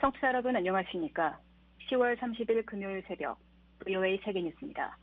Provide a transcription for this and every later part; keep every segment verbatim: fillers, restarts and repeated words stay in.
청취자 여러분 안녕하십니까? 시월 삼십일 금요일 새벽 브이오에이 세계뉴스입니다.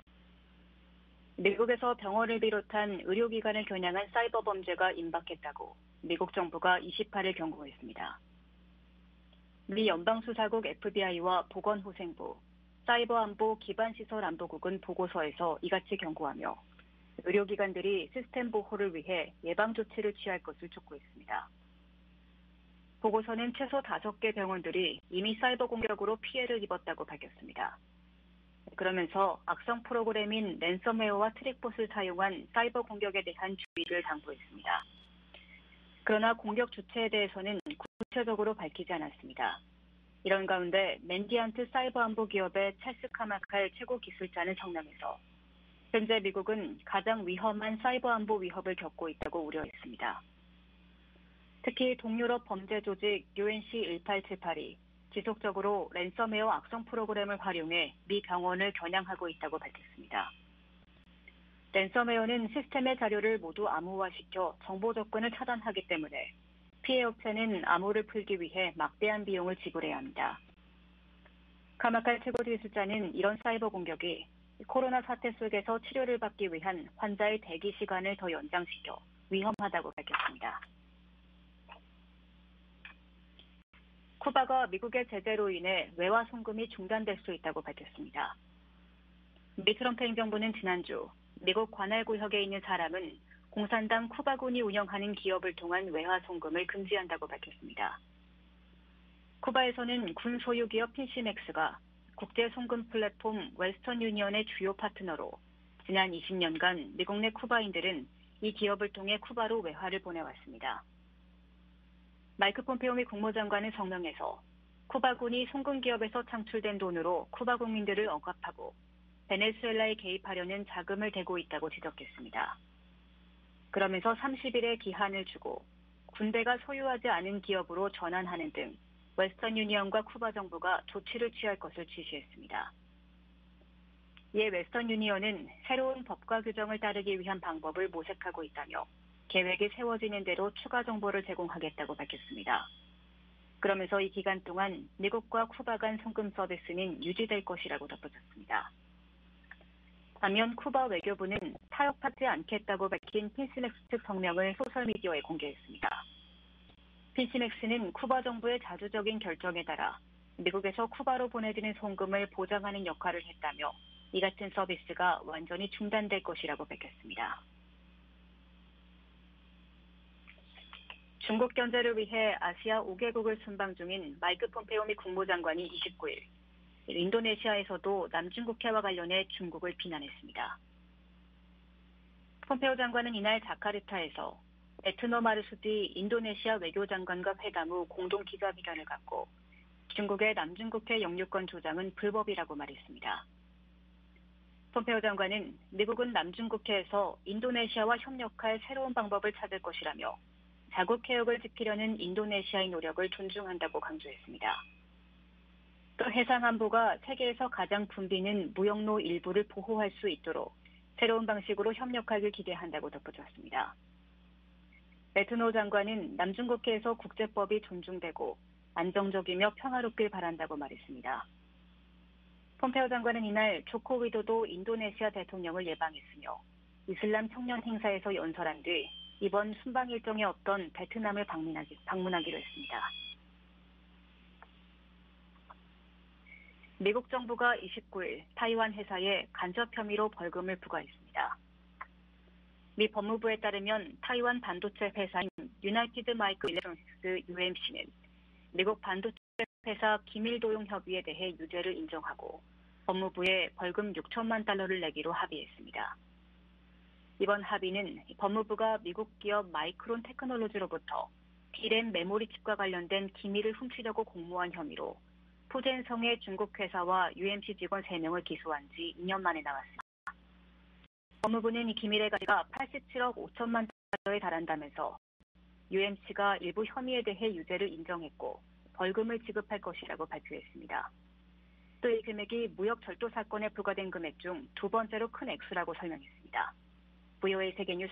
미국에서 병원을 비롯한 의료기관을 겨냥한 사이버 범죄가 임박했다고 미국 정부가 이십팔일 경고했습니다. 미 연방수사국 에프비아이와 보건후생부, 사이버안보 기반시설안보국은 보고서에서 이같이 경고하며 의료기관들이 시스템 보호를 위해 예방조치를 취할 것을 촉구했습니다. 보고서는 최소 다섯 개 병원들이 이미 사이버 공격으로 피해를 입었다고 밝혔습니다. 그러면서 악성 프로그램인 랜섬웨어와 트릭봇을 사용한 사이버 공격에 대한 주의를 당부했습니다. 그러나 공격 주체에 대해서는 구체적으로 밝히지 않았습니다. 이런 가운데 맨디안트 사이버 안보 기업의 찰스 카마칼 최고 기술자는 성명에서 현재 미국은 가장 위험한 사이버 안보 위협을 겪고 있다고 우려했습니다. 특히 동유럽 범죄 조직 유엔씨 일팔칠팔이 지속적으로 랜섬웨어 악성 프로그램을 활용해 미 병원을 겨냥하고 있다고 밝혔습니다. 랜섬웨어는 시스템의 자료를 모두 암호화시켜 정보 접근을 차단하기 때문에 피해 업체는 암호를 풀기 위해 막대한 비용을 지불해야 합니다. 카마칼 최고 기술자는 이런 사이버 공격이 코로나 사태 속에서 치료를 받기 위한 환자의 대기 시간을 더 연장시켜 위험하다고 밝혔습니다. 쿠바가 미국의 제재로 인해 외화 송금이 중단될 수 있다고 밝혔습니다. 미 트럼프 행정부는 지난주 미국 관할 구역에 있는 사람은 공산당 쿠바군이 운영하는 기업을 통한 외화 송금을 금지한다고 밝혔습니다. 쿠바에서는 군 소유 기업 핀시맥스가 국제 송금 플랫폼 웨스턴 유니언의 주요 파트너로 지난 이십 년간 미국 내 쿠바인들은 이 기업을 통해 쿠바로 외화를 보내왔습니다. 마이크 폼페오 미 국무장관은 성명에서 쿠바군이 송금 기업에서 창출된 돈으로 쿠바 국민들을 억압하고 베네수엘라에 개입하려는 자금을 대고 있다고 지적했습니다. 그러면서 삼십일의 기한을 주고 군대가 소유하지 않은 기업으로 전환하는 등 웨스턴 유니언과 쿠바 정부가 조치를 취할 것을 지시했습니다. 이에 웨스턴 유니언은 새로운 법과 규정을 따르기 위한 방법을 모색하고 있다며 계획이 세워지는 대로 추가 정보를 제공하겠다고 밝혔습니다. 그러면서 이 기간 동안 미국과 쿠바 간 송금 서비스는 유지될 것이라고 덧붙였습니다. 반면 쿠바 외교부는 타협하지 않겠다고 밝힌 핀시맥스 측 성명을 소셜미디어에 공개했습니다. 핀시맥스는 쿠바 정부의 자주적인 결정에 따라 미국에서 쿠바로 보내지는 송금을 보장하는 역할을 했다며 이 같은 서비스가 완전히 중단될 것이라고 밝혔습니다. 중국 견제를 위해 아시아 오 개국을 순방 중인 마이크 폼페오 미 국무장관이 이십구일 인도네시아에서도 남중국해와 관련해 중국을 비난했습니다. 폼페오 장관은 이날 자카르타에서 에트노 마르수디 인도네시아 외교장관과 회담 후 공동 기자회견을 갖고 중국의 남중국해 영유권 주장은 불법이라고 말했습니다. 폼페오 장관은 미국은 남중국해에서 인도네시아와 협력할 새로운 방법을 찾을 것이라며 자국 해역을 지키려는 인도네시아의 노력을 존중한다고 강조했습니다. 또 해상안보가 세계에서 가장 붐비는 무역로 일부를 보호할 수 있도록 새로운 방식으로 협력하길 기대한다고 덧붙였습니다. 에트노 장관은 남중국해에서 국제법이 존중되고 안정적이며 평화롭길 바란다고 말했습니다. 폼페오 장관은 이날 조코 위도도 인도네시아 대통령을 예방했으며 이슬람 청년 행사에서 연설한 뒤 이번 순방 일정에 없던 베트남을 방문하기, 방문하기로 했습니다. 미국 정부가 이십구일 타이완 회사에 간접 혐의로 벌금을 부과했습니다. 미 법무부에 따르면 타이완 반도체 회사인 유나이티드 마이크로 일렉트로닉스 유엠씨는 미국 반도체 회사 기밀 도용 협의에 대해 유죄를 인정하고 법무부에 벌금 육천만 달러를 내기로 합의했습니다. 이번 합의는 법무부가 미국 기업 마이크론 테크놀로지로부터 디램 메모리 칩과 관련된 기밀을 훔치려고 공모한 혐의로 푸젠성의 중국 회사와 유엠씨 직원 세 명을 기소한 지 이 년 만에 나왔습니다. 법무부는 이 기밀의 가치가 팔십칠억 오천만 달러에 달한다면서 유엠씨가 일부 혐의에 대해 유죄를 인정했고 벌금을 지급할 것이라고 발표했습니다. 또 이 금액이 무역 절도 사건에 부과된 금액 중 두 번째로 큰 액수라고 설명했습니다. 브이오에이 세계뉴스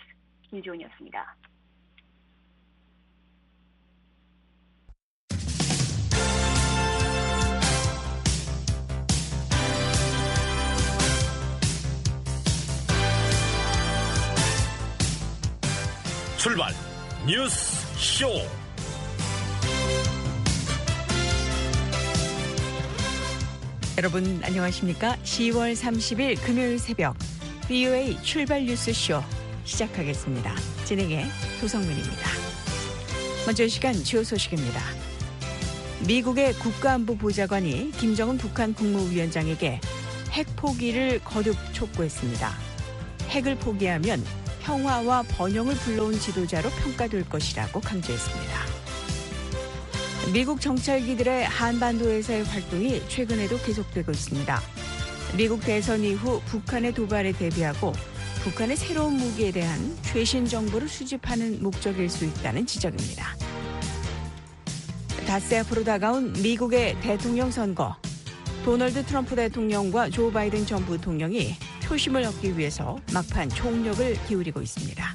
김지훈이었습니다. 출발 뉴스 쇼. 여러분 안녕하십니까? 시월 삼십일 금요일 새벽 브이오에이 출발 뉴스 쇼 시작하겠습니다. 진행의 도성민입니다. 먼저 이 시간 주요 소식입니다. 미국의 국가안보보좌관이 김정은 북한 국무위원장에게 핵 포기를 거듭 촉구했습니다. 핵을 포기하면 평화와 번영을 불러온 지도자로 평가될 것이라고 강조했습니다. 미국 정찰기들의 한반도에서의 활동이 최근에도 계속되고 있습니다. 미국 대선 이후 북한의 도발에 대비하고 북한의 새로운 무기에 대한 최신 정보를 수집하는 목적일 수 있다는 지적입니다. 닷새 앞으로 다가온 미국의 대통령 선거. 도널드 트럼프 대통령과 조 바이든 전 부통령이 표심을 얻기 위해서 막판 총력을 기울이고 있습니다.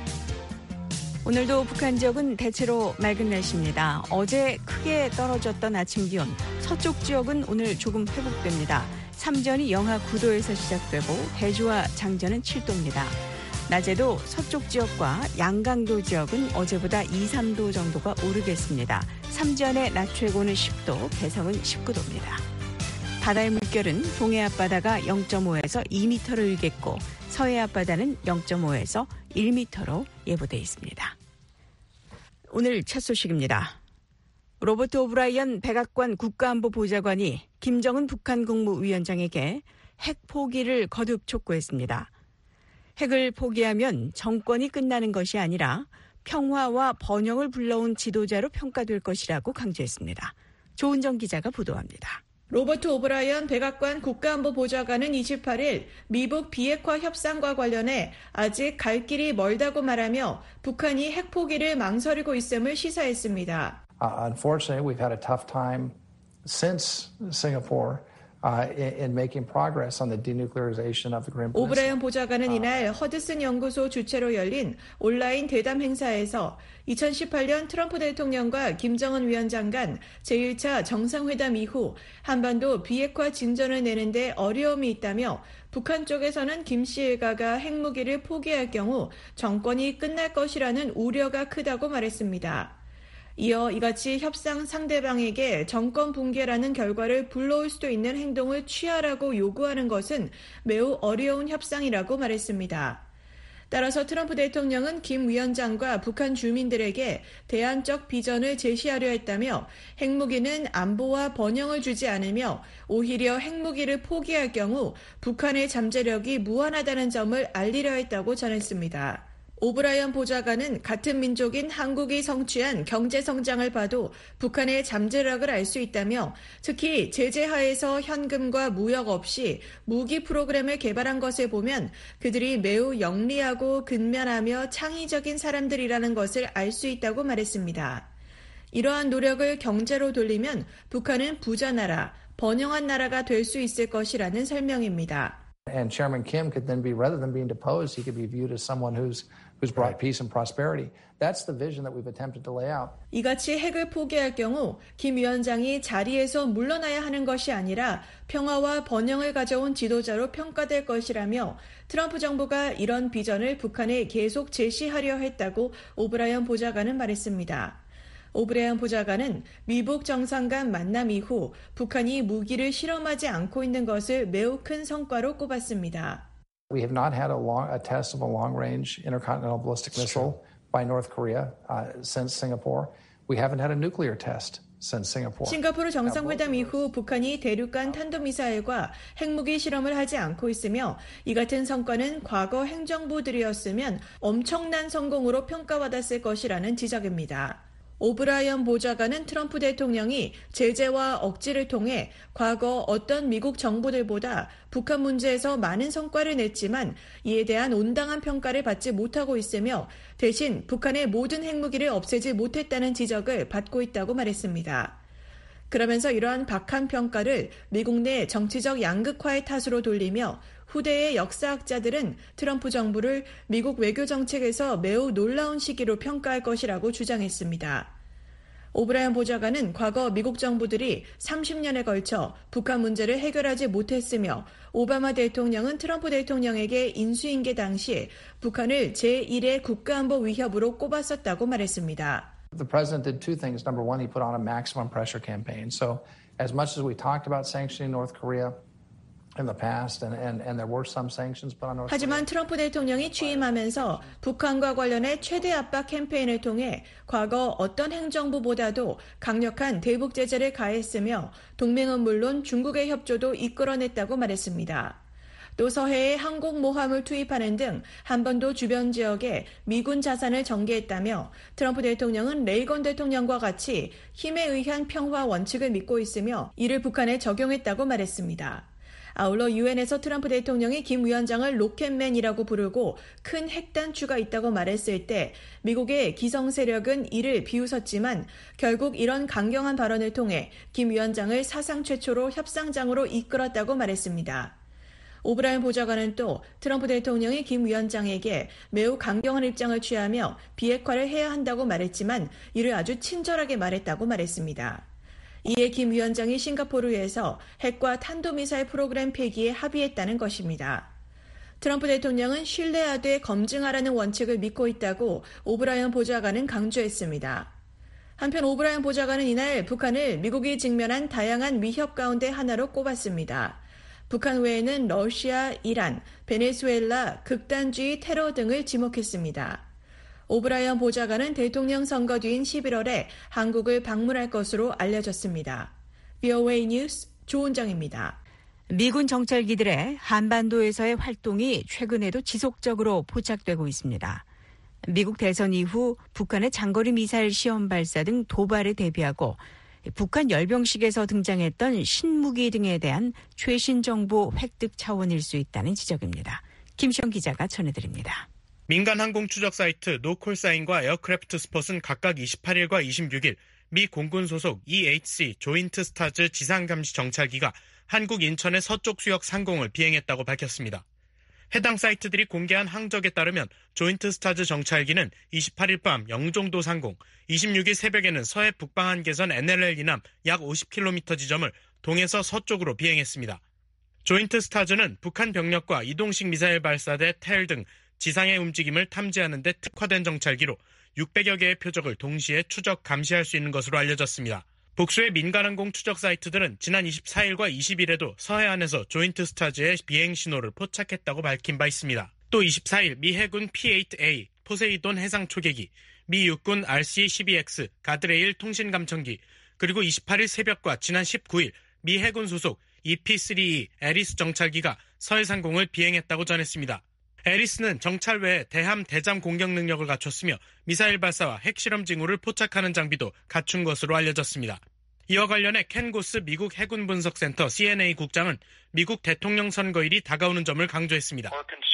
오늘도 북한 지역은 대체로 맑은 날씨입니다. 어제 크게 떨어졌던 아침 기온, 서쪽 지역은 오늘 조금 회복됩니다. 삼전이 영하 구 도에서 시작되고 대주와 장전은 칠 도입니다. 낮에도 서쪽 지역과 양강도 지역은 어제보다 이, 삼 도 정도가 오르겠습니다. 삼전의 낮 최고는 십 도, 개성은 십구 도입니다. 바다의 물결은 동해 앞바다가 영 점 오에서 이 미터를 일겠고 서해 앞바다는 영 점 오에서 일 미터로 예보돼 있습니다. 오늘 첫 소식입니다. 로버트 오브라이언 백악관 국가안보보좌관이 김정은 북한 국무위원장에게 핵 포기를 거듭 촉구했습니다. 핵을 포기하면 정권이 끝나는 것이 아니라 평화와 번영을 불러온 지도자로 평가될 것이라고 강조했습니다. 조은정 기자가 보도합니다. 로버트 오브라이언 백악관 국가안보보좌관은 이십팔일 미북 비핵화 협상과 관련해 아직 갈 길이 멀다고 말하며 북한이 핵 포기를 망설이고 있음을 시사했습니다. Uh, unfortunately, we've had a tough time since Singapore uh, in, in making progress on the denuclearization of the Korean Peninsula. 오브라이언 보좌관은 이날 허드슨 연구소 주최로 열린 온라인 대담 행사에서 이천십팔년 트럼프 대통령과 김정은 위원장 간 제일 차 정상회담 이후 한반도 비핵화 진전을 내는데 어려움이 있다며 북한 쪽에서는 김 씨 일가가 핵무기를 포기할 경우 정권이 끝날 것이라는 우려가 크다고 말했습니다. 이어 이같이 협상 상대방에게 정권 붕괴라는 결과를 불러올 수도 있는 행동을 취하라고 요구하는 것은 매우 어려운 협상이라고 말했습니다. 따라서 트럼프 대통령은 김 위원장과 북한 주민들에게 대안적 비전을 제시하려 했다며 핵무기는 안보와 번영을 주지 않으며 오히려 핵무기를 포기할 경우 북한의 잠재력이 무한하다는 점을 알리려 했다고 전했습니다. 오브라이언 보좌관은 같은 민족인 한국이 성취한 경제성장을 봐도 북한의 잠재력을 알 수 있다며 특히 제재하에서 현금과 무역 없이 무기 프로그램을 개발한 것을 보면 그들이 매우 영리하고 근면하며 창의적인 사람들이라는 것을 알 수 있다고 말했습니다. 이러한 노력을 경제로 돌리면 북한은 부자 나라, 번영한 나라가 될 수 있을 것이라는 설명입니다. And Chairman Kim could then be, rather than being deposed, he could be viewed as someone who's who's brought peace and prosperity. That's the vision that we've attempted to lay out. 이같이 핵을 포기할 경우 김 위원장이 자리에서 물러나야 하는 것이 아니라 평화와 번영을 가져온 지도자로 평가될 것이라며 트럼프 정부가 이런 비전을 북한에 계속 제시하려 했다고 오브라이언 보좌관은 말했습니다. 오브라이언 보좌관은 미북 정상 간 만남 이후 북한이 무기를 실험하지 않고 있는 것을 매우 큰 성과로 꼽았습니다. We have not had a, long, a test of a long-range intercontinental ballistic missile by North Korea uh, since Singapore. We haven't had a nuclear test since Singapore. 싱가포르 정상회담 이후 북한이 대륙간 탄도미사일과 핵무기 실험을 하지 않고 있으며 이 같은 성과는 과거 행정부들이었으면 엄청난 성공으로 평가받았을 것이라는 지적입니다. 오브라이언 보좌관은 트럼프 대통령이 제재와 억지를 통해 과거 어떤 미국 정부들보다 북한 문제에서 많은 성과를 냈지만 이에 대한 온당한 평가를 받지 못하고 있으며 대신 북한의 모든 핵무기를 없애지 못했다는 지적을 받고 있다고 말했습니다. 그러면서 이러한 박한 평가를 미국 내 정치적 양극화의 탓으로 돌리며 후대의 역사학자들은 트럼프 정부를 미국 외교 정책에서 매우 놀라운 시기로 평가할 것이라고 주장했습니다. 오브라이언 보좌관은 과거 미국 정부들이 삼십 년에 걸쳐 북한 문제를 해결하지 못했으며 오바마 대통령은 트럼프 대통령에게 인수인계 당시 북한을 제일의 국가안보 위협으로 꼽았었다고 말했습니다. The president did two things. Number one, he put on a maximum pressure campaign. So as much as we talked about sanctioning North Korea in the past, and, and, and there were some sanctions put on North Korea. 하지만 트럼프 대통령이 취임하면서 북한과 관련해 최대 압박 캠페인을 통해 과거 어떤 행정부보다도 강력한 대북 제재를 가했으며 동맹은 물론 중국의 협조도 이끌어냈다고 말했습니다. 또 서해에 항공모함을 투입하는 등 한반도 주변 지역에 미군 자산을 전개했다며 트럼프 대통령은 레이건 대통령과 같이 힘에 의한 평화 원칙을 믿고 있으며 이를 북한에 적용했다고 말했습니다. 아울러 유엔에서 트럼프 대통령이 김 위원장을 로켓맨이라고 부르고 큰 핵단추가 있다고 말했을 때 미국의 기성 세력은 이를 비웃었지만 결국 이런 강경한 발언을 통해 김 위원장을 사상 최초로 협상장으로 이끌었다고 말했습니다. 오브라이언 보좌관은 또 트럼프 대통령이 김 위원장에게 매우 강경한 입장을 취하며 비핵화를 해야 한다고 말했지만 이를 아주 친절하게 말했다고 말했습니다. 이에 김 위원장이 싱가포르에서 핵과 탄도미사일 프로그램 폐기에 합의했다는 것입니다. 트럼프 대통령은 신뢰하되 검증하라는 원칙을 믿고 있다고 오브라이언 보좌관은 강조했습니다. 한편 오브라이언 보좌관은 이날 북한을 미국이 직면한 다양한 위협 가운데 하나로 꼽았습니다. 북한 외에는 러시아, 이란, 베네수엘라, 극단주의 테러 등을 지목했습니다. 오브라이언 보좌관은 대통령 선거 뒤인 십일월에 한국을 방문할 것으로 알려졌습니다. 브이오에이 뉴스 조은정입니다. 미군 정찰기들의 한반도에서의 활동이 최근에도 지속적으로 포착되고 있습니다. 미국 대선 이후 북한의 장거리 미사일 시험 발사 등 도발에 대비하고 북한 열병식에서 등장했던 신무기 등에 대한 최신 정보 획득 차원일 수 있다는 지적입니다. 김시영 기자가 전해드립니다. 민간 항공 추적 사이트 노콜사인과 에어크래프트 스폿은 각각 이십팔일과 이십육일 미 공군 소속 이에이치씨 조인트 스타즈 지상감시 정찰기가 한국 인천의 서쪽 수역 상공을 비행했다고 밝혔습니다. 해당 사이트들이 공개한 항적에 따르면 조인트 스타즈 정찰기는 이십팔일 밤 영종도 상공, 이십육일 새벽에는 서해 북방 한계선 엔엘엘 이남 약 오십 킬로미터 지점을 동에서 서쪽으로 비행했습니다. 조인트 스타즈는 북한 병력과 이동식 미사일 발사대 텔 등 지상의 움직임을 탐지하는 데 특화된 정찰기로 육백여 개의 표적을 동시에 추적, 감시할 수 있는 것으로 알려졌습니다. 복수의 민간항공 추적 사이트들은 지난 이십사일과 이십일에도 서해안에서 조인트 스타즈의 비행 신호를 포착했다고 밝힌 바 있습니다. 또 이십사일 미 해군 피 에잇 에이 포세이돈 해상 초계기, 미 육군 알씨 십이 엑스 가드레일 통신 감청기, 그리고 이십팔일 새벽과 지난 십구일 미 해군 소속 이피 쓰리 이 에리스 정찰기가 서해 상공을 비행했다고 전했습니다. 에리스는 정찰 외에 대함 대잠 공격 능력을 갖췄으며 미사일 발사와 핵실험 징후를 포착하는 장비도 갖춘 것으로 알려졌습니다. 이와 관련해 켄 고스 미국 해군 분석센터 씨엔에이 국장은 미국 대통령 선거일이 다가오는 점을 강조했습니다.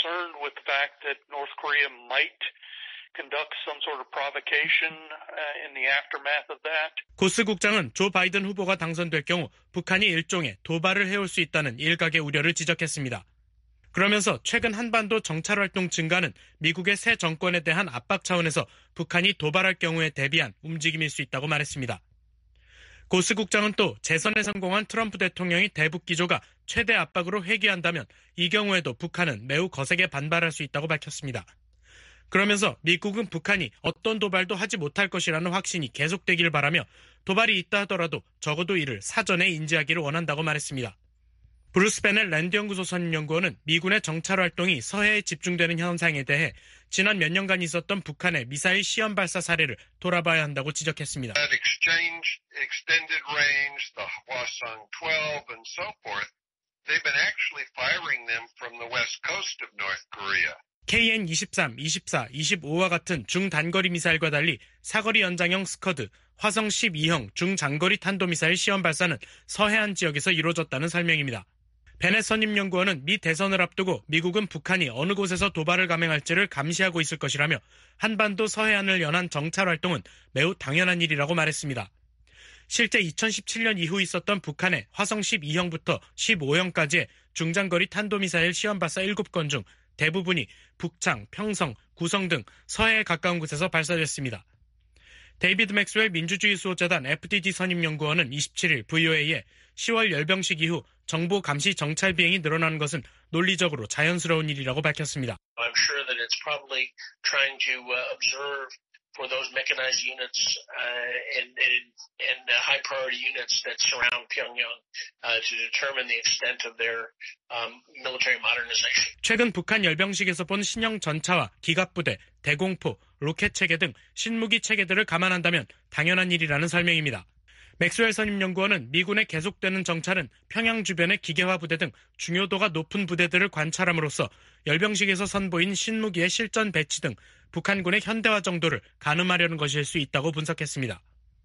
고스 국장은 조 바이든 후보가 당선될 경우 북한이 일종의 도발을 해올 수 있다는 일각의 우려를 지적했습니다. 그러면서 최근 한반도 정찰활동 증가는 미국의 새 정권에 대한 압박 차원에서 북한이 도발할 경우에 대비한 움직임일 수 있다고 말했습니다. 고스 국장은 또 재선에 성공한 트럼프 대통령이 대북 기조가 최대 압박으로 회귀한다면 이 경우에도 북한은 매우 거세게 반발할 수 있다고 밝혔습니다. 그러면서 미국은 북한이 어떤 도발도 하지 못할 것이라는 확신이 계속되기를 바라며 도발이 있다 하더라도 적어도 이를 사전에 인지하기를 원한다고 말했습니다. 브루스 베넷 랜드 연구소 선임연구원은 미군의 정찰 활동이 서해에 집중되는 현상에 대해 지난 몇 년간 있었던 북한의 미사일 시험 발사 사례를 돌아봐야 한다고 지적했습니다. 케이엔 이십삼, 이십사, 이십오와 같은 중단거리 미사일과 달리 사거리 연장형 스커드, 화성 십이형 중장거리 탄도미사일 시험 발사는 서해안 지역에서 이루어졌다는 설명입니다. 베넷 선임연구원은 미 대선을 앞두고 미국은 북한이 어느 곳에서 도발을 감행할지를 감시하고 있을 것이라며 한반도 서해안을 연한 정찰 활동은 매우 당연한 일이라고 말했습니다. 실제 이천십칠년 이후 있었던 북한의 화성 십이형부터 십오형까지의 중장거리 탄도미사일 시험 발사 일곱 건 중 대부분이 북창, 평성, 구성 등 서해에 가까운 곳에서 발사됐습니다. 데이비드 맥스웰 민주주의 수호자단 에프디디 선임연구원은 이십칠일 브이오에이에 시월 열병식 이후 정보 감시 정찰 비행이 늘어나는 것은 논리적으로 자연스러운 일이라고 밝혔습니다. I'm sure that it's probably trying to uh, observe for those mechanized units uh, and, and, and uh, high priority units that surround Pyongyang uh, to determine the extent of their um, military modernization. 최근 북한 열병식에서 본 신형 전차와 기갑부대, 대공포, 로켓 체계 등 신무기 체계들을 감안한다면 당연한 일이라는 설명입니다. 맥스웰 선임연구원은 미군의 계속되는 정찰은 평양 주변의 기계화 부대 등 중요도가 높은 부대들을 관찰함으로써 열병식에서 선보인 신무기의 실전 배치 등 북한군의 현대화 정도를 가늠하려는 것일 수 있다고 분석했습니다.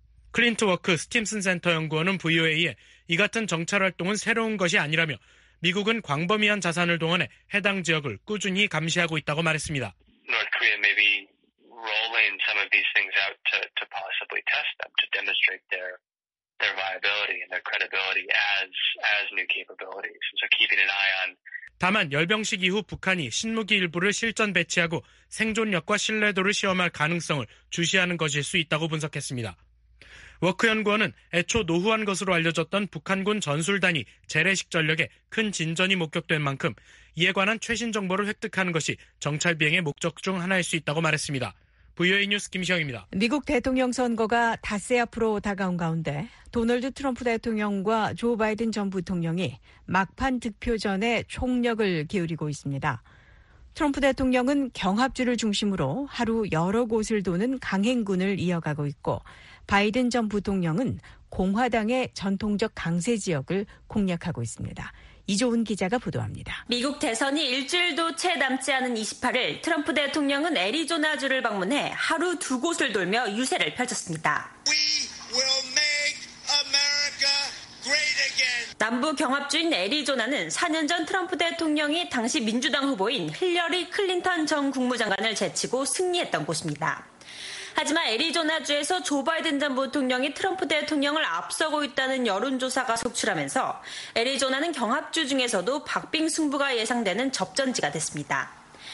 클린트워크 스팀슨 센터 연구원은 브이오에이에 이 같은 정찰 활동은 새로운 것이 아니라며 미국은 광범위한 자산을 동원해 해당 지역을 꾸준히 감시하고 있다고 말했습니다. North Korea may be rolling some of these things out to, to possibly test them, to demonstrate their their viability and their credibility as as new capabilities. And so keeping an eye on. 다만 열병식 이후 북한이 신무기 일부를 실전 배치하고 생존력과 신뢰도를 시험할 가능성을 주시하는 것일 수 있다고 분석했습니다. 워크 연구원은 애초 노후한 것으로 알려졌던 북한군 전술단위 재래식 전력에 큰 진전이 목격된 만큼 이에 관한 최신 정보를 획득하는 것이 정찰 비행의 목적 중 하나일 수 있다고 말했습니다. 브이오에이 뉴스 김시영입니다. 미국 대통령 선거가 닷새 앞으로 다가온 가운데 도널드 트럼프 대통령과 조 바이든 전 부통령이 막판 득표전에 총력을 기울이고 있습니다. 트럼프 대통령은 경합주를 중심으로 하루 여러 곳을 도는 강행군을 이어가고 있고 바이든 전 부통령은 공화당의 전통적 강세 지역을 공략하고 있습니다. 이조은 기자가 보도합니다. 미국 대선이 일주일도 채 남지 않은 이십팔일 트럼프 대통령은 애리조나주를 방문해 하루 두 곳을 돌며 유세를 펼쳤습니다. We will make America great again. 남부 경합주인 애리조나는 사 년 전 트럼프 대통령이 당시 민주당 후보인 힐러리 클린턴 전 국무장관을 제치고 승리했던 곳입니다. 하지만 애리조나주에서 조 바이든 전 부통령이 트럼프 대통령을 앞서고 있다는 여론조사가 속출하면서 애리조나는 경합주 중에서도 박빙 승부가 예상되는 접전지가 됐습니다.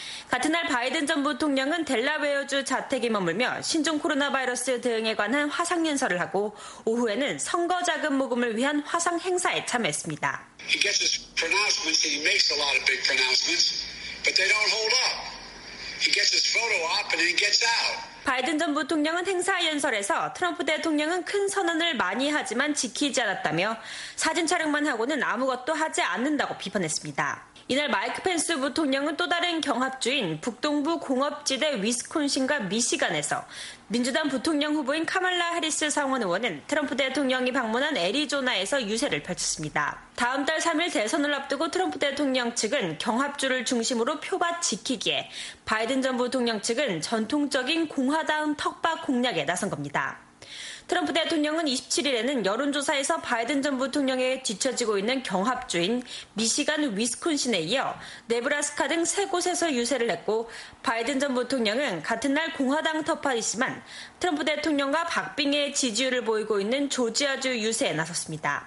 같은 날 바이든 전 부통령은 델라웨어주 자택에 머물며 신종 코로나 바이러스 대응에 관한 화상연설을 하고 오후에는 선거 자금 모금을 위한 화상 행사에 참여했습니다. He gets his pronouncements and he makes a lot of big pronouncements, but they don't hold up. He gets his photo op and he gets out. 바이든 전 부통령은 행사 연설에서 트럼프 대통령은 큰 선언을 많이 하지만 지키지 않았다며 사진 촬영만 하고는 아무것도 하지 않는다고 비판했습니다. 이날 마이크 펜스 부통령은 또 다른 경합주인 북동부 공업지대 위스콘신과 미시간에서 민주당 부통령 후보인 카말라 해리스 상원 의원은 트럼프 대통령이 방문한 애리조나에서 유세를 펼쳤습니다. 다음 달 삼일 대선을 앞두고 트럼프 대통령 측은 경합주를 중심으로 표밭 지키기에 바이든 전 부통령 측은 전통적인 공화당 턱밭 공략에 나선 겁니다. 트럼프 대통령은 이십칠일에는 여론조사에서 바이든 전 부통령에게 뒤처지고 있는 경합주인 미시간 위스콘신에 이어 네브라스카 등 세 곳에서 유세를 했고 바이든 전 부통령은 같은 날 공화당 텃밭이지만 트럼프 대통령과 박빙의 지지율을 보이고 있는 조지아주 유세에 나섰습니다.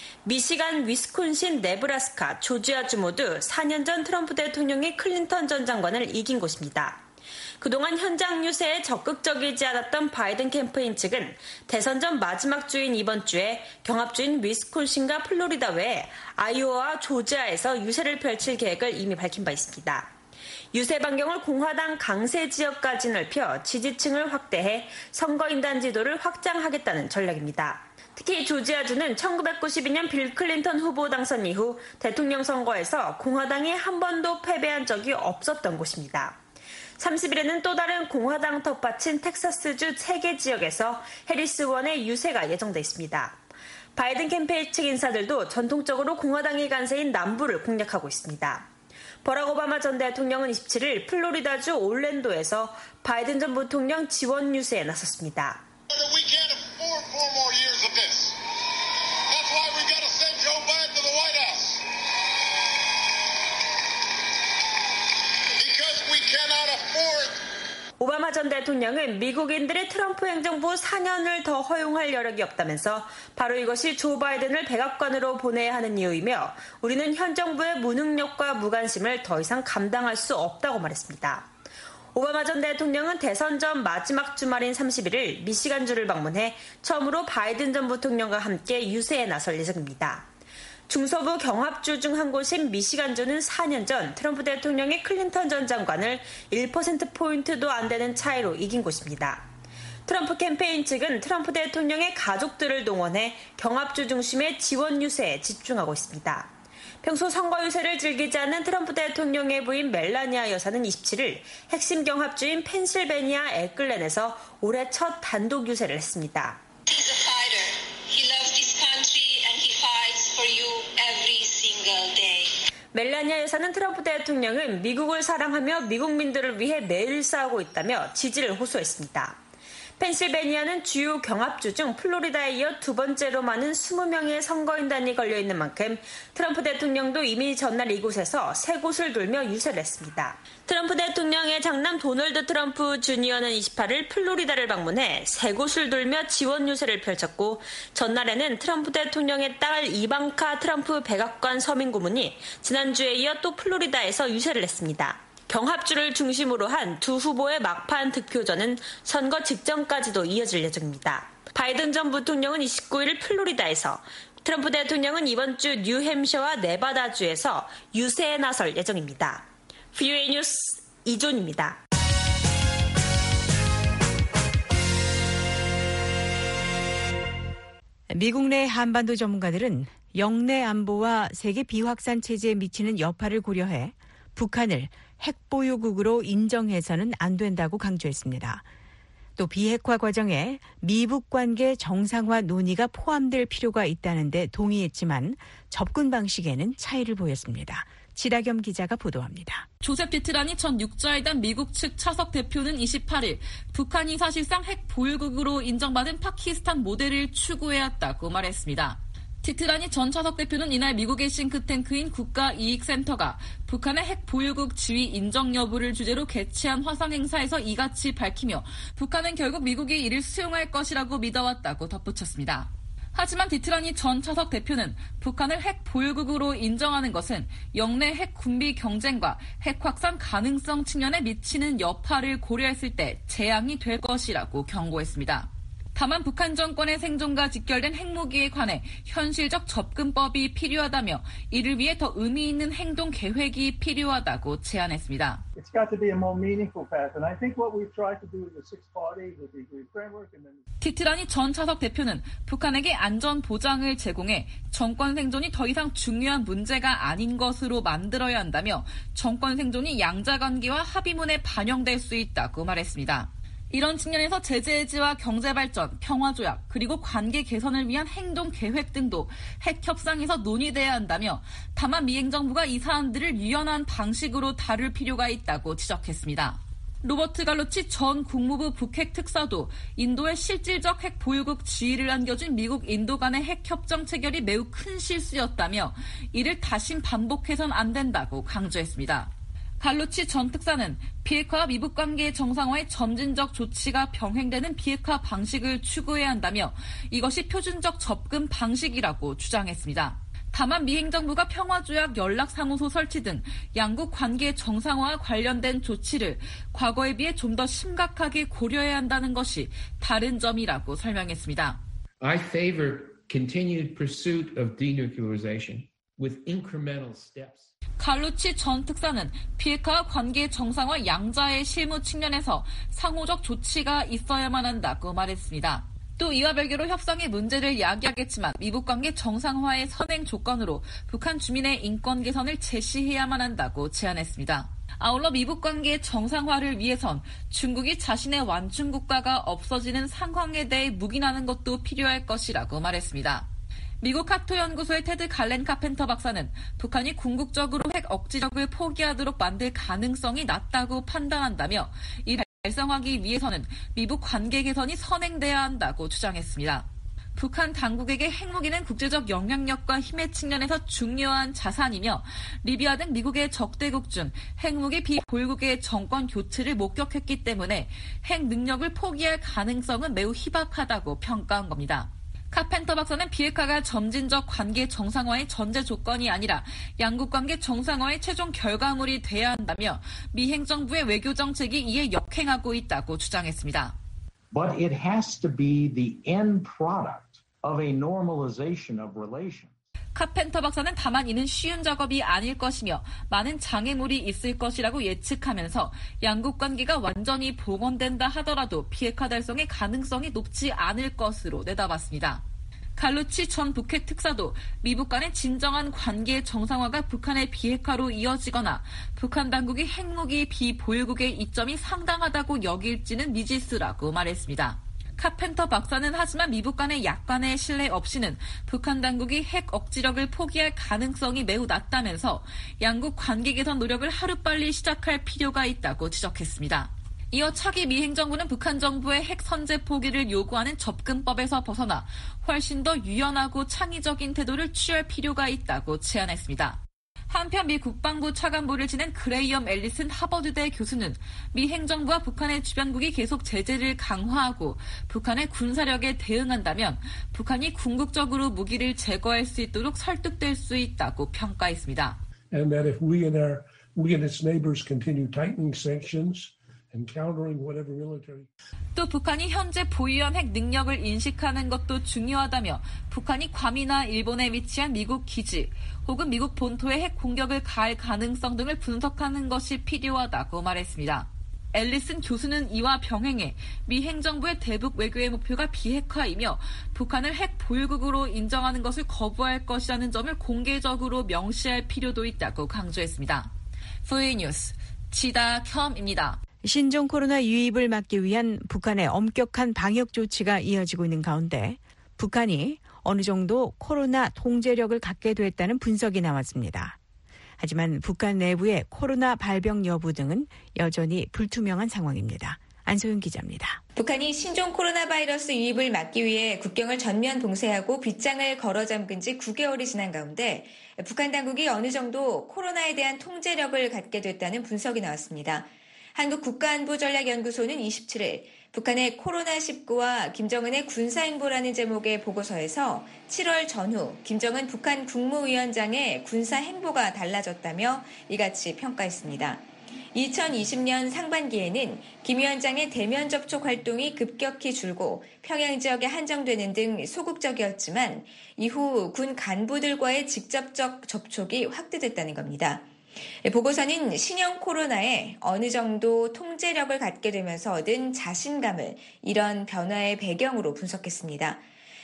미시간, 위스콘신, 네브라스카, 조지아주 모두 사 년 전 트럼프 대통령이 클린턴 전 장관을 이긴 곳입니다. 그동안 현장 유세에 적극적이지 않았던 바이든 캠페인 측은 대선 전 마지막 주인 이번 주에 경합주인 위스콘신과 플로리다 외에 아이오와 조지아에서 유세를 펼칠 계획을 이미 밝힌 바 있습니다. 유세 반경을 공화당 강세 지역까지 넓혀 지지층을 확대해 선거인단 지도를 확장하겠다는 전략입니다. 특히 조지아주는 천구백구십이년 빌 클린턴 후보 당선 이후 대통령 선거에서 공화당이 한 번도 패배한 적이 없었던 곳입니다. 삼십일에는 또 다른 공화당 텃밭인 텍사스주 세 개 지역에서 해리스 의원의 유세가 예정돼 있습니다. 바이든 캠페인 측 인사들도 전통적으로 공화당의 간세인 남부를 공략하고 있습니다. 버락 오바마 전 대통령은 이십칠일 플로리다주 올랜도에서 바이든 전 부통령 지원 유세에 나섰습니다. 오바마 전 대통령은 미국인들의 트럼프 행정부 사 년을 더 허용할 여력이 없다면서 바로 이것이 조 바이든을 백악관으로 보내야 하는 이유이며 우리는 현 정부의 무능력과 무관심을 더 이상 감당할 수 없다고 말했습니다. 오바마 전 대통령은 대선 전 마지막 주말인 삼십일일 미시간주를 방문해 처음으로 바이든 전 부통령과 함께 유세에 나설 예정입니다. 중서부 경합주 중 한 곳인 미시간주는 사 년 전 트럼프 대통령이 클린턴 전 장관을 일 퍼센트포인트도 안 되는 차이로 이긴 곳입니다. 트럼프 캠페인 측은 트럼프 대통령의 가족들을 동원해 경합주 중심의 지원 유세에 집중하고 있습니다. 평소 선거 유세를 즐기지 않는 트럼프 대통령의 부인 멜라니아 여사는 이십칠일 핵심 경합주인 펜실베니아 에클렌에서 올해 첫 단독 유세를 했습니다. He's a fighter. He loves this country and he fights for you every single day. 멜라니아 여사는 트럼프 대통령은 미국을 사랑하며 미국민들을 위해 매일 싸우고 있다며 지지를 호소했습니다. 펜실베니아는 주요 경합주 중 플로리다에 이어 두 번째로 많은 이십 명의 선거인단이 걸려있는 만큼 트럼프 대통령도 이미 전날 이곳에서 세 곳을 돌며 유세를 했습니다. 트럼프 대통령의 장남 도널드 트럼프 주니어는 이십팔일 플로리다를 방문해 세 곳을 돌며 지원 유세를 펼쳤고 전날에는 트럼프 대통령의 딸 이방카 트럼프 백악관 서민 고문이 지난주에 이어 또 플로리다에서 유세를 했습니다. 경합주를 중심으로 한 두 후보의 막판 득표전은 선거 직전까지도 이어질 예정입니다. 바이든 전 부통령은 이십구일 플로리다에서, 트럼프 대통령은 이번 주 뉴햄셔와 네바다주에서 유세에 나설 예정입니다. 브이오에이 뉴스 이존입니다. 미국 내 한반도 전문가들은 영내 안보와 세계 비확산 체제에 미치는 여파를 고려해 북한을 핵보유국으로 인정해서는 안 된다고 강조했습니다. 또 비핵화 과정에 미북 관계 정상화 논의가 포함될 필요가 있다는 데 동의했지만 접근 방식에는 차이를 보였습니다. 지다겸 기자가 보도합니다. 조셉 디트라니 전 육자회담 미국 측 차석 대표는 이십팔일 북한이 사실상 핵 보유국으로 인정받은 파키스탄 모델을 추구해왔다고 말했습니다. 디트라니 전 차석 대표는 이날 미국의 싱크탱크인 국가이익센터가 북한의 핵 보유국 지위 인정 여부를 주제로 개최한 화상 행사에서 이같이 밝히며 북한은 결국 미국이 이를 수용할 것이라고 믿어왔다고 덧붙였습니다. 하지만 디트라니 전 차석 대표는 북한을 핵 보유국으로 인정하는 것은 영내 핵 군비 경쟁과 핵 확산 가능성 측면에 미치는 여파를 고려했을 때 재앙이 될 것이라고 경고했습니다. 다만 북한 정권의 생존과 직결된 핵무기에 관해 현실적 접근법이 필요하다며 이를 위해 더 의미 있는 행동 계획이 필요하다고 제안했습니다. It's got to be a more meaningful path, and I think what we've tried to do with the six parties, with the agreed framework, and then. 디트라니 전 차석 대표는 북한에게 안전 보장을 제공해 정권 생존이 더 이상 중요한 문제가 아닌 것으로 만들어야 한다며 정권 생존이 양자 관계와 합의문에 반영될 수 있다고 말했습니다. 이런 측면에서 제재 해지와 경제발전, 평화조약, 그리고 관계 개선을 위한 행동 계획 등도 핵 협상에서 논의돼야 한다며 다만 미 행정부가 이 사안들을 유연한 방식으로 다룰 필요가 있다고 지적했습니다. 로버트 갈로치 전 국무부 북핵 특사도 인도의 실질적 핵 보유국 지위를 안겨준 미국 인도 간의 핵 협정 체결이 매우 큰 실수였다며 이를 다신 반복해선 안 된다고 강조했습니다. 갈로치 전 특사는 비핵화와 미북 관계 정상화의 점진적 조치가 병행되는 비핵화 방식을 추구해야 한다며 이것이 표준적 접근 방식이라고 주장했습니다. 다만 미 행정부가 평화조약 연락사무소 설치 등 양국 관계 정상화와 관련된 조치를 과거에 비해 좀 더 심각하게 고려해야 한다는 것이 다른 점이라고 설명했습니다. I favor continued pursuit of denuclearization with incremental steps. 갈루치 전 특사는 비핵화와 관계 정상화 양자의 실무 측면에서 상호적 조치가 있어야만 한다고 말했습니다. 또 이와 별개로 협상의 문제를 야기하겠지만 미북 관계 정상화의 선행 조건으로 북한 주민의 인권 개선을 제시해야만 한다고 제안했습니다. 아울러 미북 관계 정상화를 위해선 중국이 자신의 완충 국가가 없어지는 상황에 대해 묵인하는 것도 필요할 것이라고 말했습니다. 미국 카토 연구소의 테드 갈렌 카펜터 박사는 북한이 궁극적으로 핵 억지력을 포기하도록 만들 가능성이 낮다고 판단한다며 이 달성하기 위해서는 미북 관계 개선이 선행돼야 한다고 주장했습니다. 북한 당국에게 핵무기는 국제적 영향력과 힘의 측면에서 중요한 자산이며 리비아 등 미국의 적대국 중 핵무기 비보유국의 정권 교체를 목격했기 때문에 핵 능력을 포기할 가능성은 매우 희박하다고 평가한 겁니다. 카펜터 박사는 비핵화가 점진적 관계 정상화의 전제 조건이 아니라 양국 관계 정상화의 최종 결과물이 돼야 한다며 미 행정부의 외교 정책이 이에 역행하고 있다고 주장했습니다. But it has to be the end product of a normalization of relations. 카펜터 박사는 다만 이는 쉬운 작업이 아닐 것이며 많은 장애물이 있을 것이라고 예측하면서 양국 관계가 완전히 복원된다 하더라도 비핵화 달성의 가능성이 높지 않을 것으로 내다봤습니다. 갈루치 전 북핵 특사도 미북 간의 진정한 관계 정상화가 북한의 비핵화로 이어지거나 북한 당국이 핵무기 비보유국의 이점이 상당하다고 여길지는 미지수라고 말했습니다. 카펜터 박사는 하지만 미북 간의 약간의 신뢰 없이는 북한 당국이 핵 억지력을 포기할 가능성이 매우 낮다면서 양국 관계 개선 노력을 하루빨리 시작할 필요가 있다고 지적했습니다. 이어 차기 미 행정부는 북한 정부의 핵 선제 포기를 요구하는 접근법에서 벗어나 훨씬 더 유연하고 창의적인 태도를 취할 필요가 있다고 제안했습니다. 한편 미 국방부 차관보를 지낸 그레이엄 앨리슨 하버드대 교수는 미 행정부와 북한의 주변국이 계속 제재를 강화하고 북한의 군사력에 대응한다면 북한이 궁극적으로 무기를 제거할 수 있도록 설득될 수 있다고 평가했습니다. And that if we and our we and its neighbors continue tightening sanctions and countering whatever military. 또 북한이 현재 보유한 핵 능력을 인식하는 것도 중요하다며 북한이 괌이나 일본에 위치한 미국 기지 혹은 미국 본토에 핵 공격을 가할 가능성 등을 분석하는 것이 필요하다고 말했습니다. 앨리슨 교수는 이와 병행해 미 행정부의 대북 외교의 목표가 비핵화이며 북한을 핵 보유국으로 인정하는 것을 거부할 것이라는 점을 공개적으로 명시할 필요도 있다고 강조했습니다. 포에이 뉴스 지다켬입니다. 신종 코로나 유입을 막기 위한 북한의 엄격한 방역 조치가 이어지고 있는 가운데 북한이 어느 정도 코로나 통제력을 갖게 됐다는 분석이 나왔습니다. 하지만 북한 내부의 코로나 발병 여부 등은 여전히 불투명한 상황입니다. 안소윤 기자입니다. 북한이 신종 코로나 바이러스 유입을 막기 위해 국경을 전면 봉쇄하고 빗장을 걸어 잠근 지 구 개월이 지난 가운데 북한 당국이 어느 정도 코로나에 대한 통제력을 갖게 됐다는 분석이 나왔습니다. 한국국가안보전략연구소는 이십칠일 북한의 코로나 십구와 김정은의 군사행보라는 제목의 보고서에서 칠월 전후 김정은 북한 국무위원장의 군사행보가 달라졌다며 이같이 평가했습니다. 이천이십년 상반기에는 김 위원장의 대면 접촉 활동이 급격히 줄고 평양 지역에 한정되는 등 소극적이었지만 이후 군 간부들과의 직접적 접촉이 확대됐다는 겁니다. 보고서는 신형 코로나에 어느 정도 통제력을 갖게 되면서 얻은 자신감을 이런 변화의 배경으로 분석했습니다.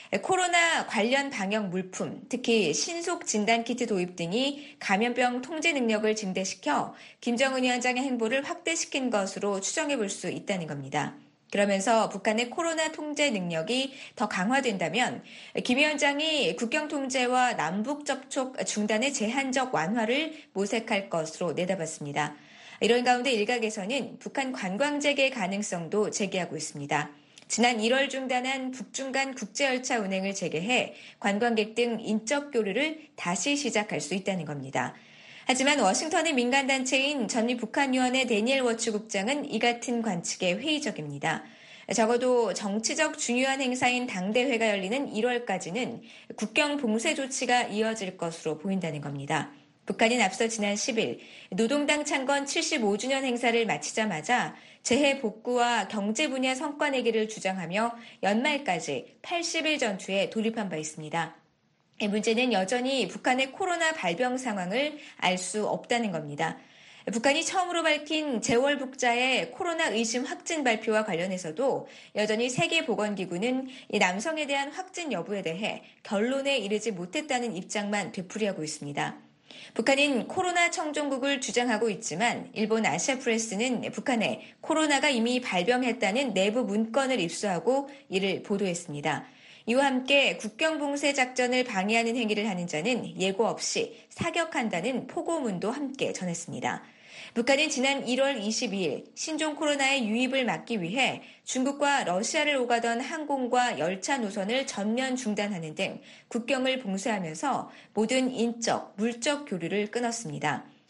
코로나 관련 방역 물품, 특히 신속 진단키트 도입 등이 감염병 통제 능력을 증대시켜 김정은 위원장의 행보를 확대시킨 것으로 추정해 볼 수 있다는 겁니다. 그러면서 북한의 코로나 통제 능력이 더 강화된다면 김 위원장이 국경 통제와 남북 접촉 중단의 제한적 완화를 모색할 것으로 내다봤습니다. 이런 가운데 일각에서는 북한 관광 재개 가능성도 제기하고 있습니다. 지난 일월 중단한 북중 간 국제열차 운행을 재개해 관광객 등 인적 교류를 다시 시작할 수 있다는 겁니다. 하지만 워싱턴의 민간단체인 전미북한위원회 데니엘 워츠 국장은 이 같은 관측에 회의적입니다. 적어도 정치적 중요한 행사인 당대회가 열리는 일월까지는 국경 봉쇄 조치가 이어질 것으로 보인다는 겁니다. 북한은 앞서 지난 십일 노동당 창건 칠십오주년 행사를 마치자마자 재해 복구와 경제 분야 성과 내기를 주장하며 연말까지 팔십일 전투에 돌입한 바 있습니다. 문제는 여전히 북한의 코로나 발병 상황을 알 수 없다는 겁니다. 북한이 처음으로 밝힌 제월북자의 코로나 의심 확진 발표와 관련해서도 여전히 세계보건기구는 이 남성에 대한 확진 여부에 대해 결론에 이르지 못했다는 입장만 되풀이하고 있습니다. 북한은 코로나 청정국을 주장하고 있지만 일본 아시아프레스는 북한에 코로나가 이미 발병했다는 내부 문건을 입수하고 이를 보도했습니다. 이와 함께 국경 봉쇄 작전을 방해하는 행위를 하는 자는 예고 없이 사격한다는 포고문도 함께 전했습니다. 북한은 지난 일월 이십이일 신종 코로나의 유입을 막기 위해 중국과 러시아를 오가던 항공과 열차 노선을 전면 중단하는 등 국경을 봉쇄하면서 모든 인적, 물적 교류를 끊었습니다.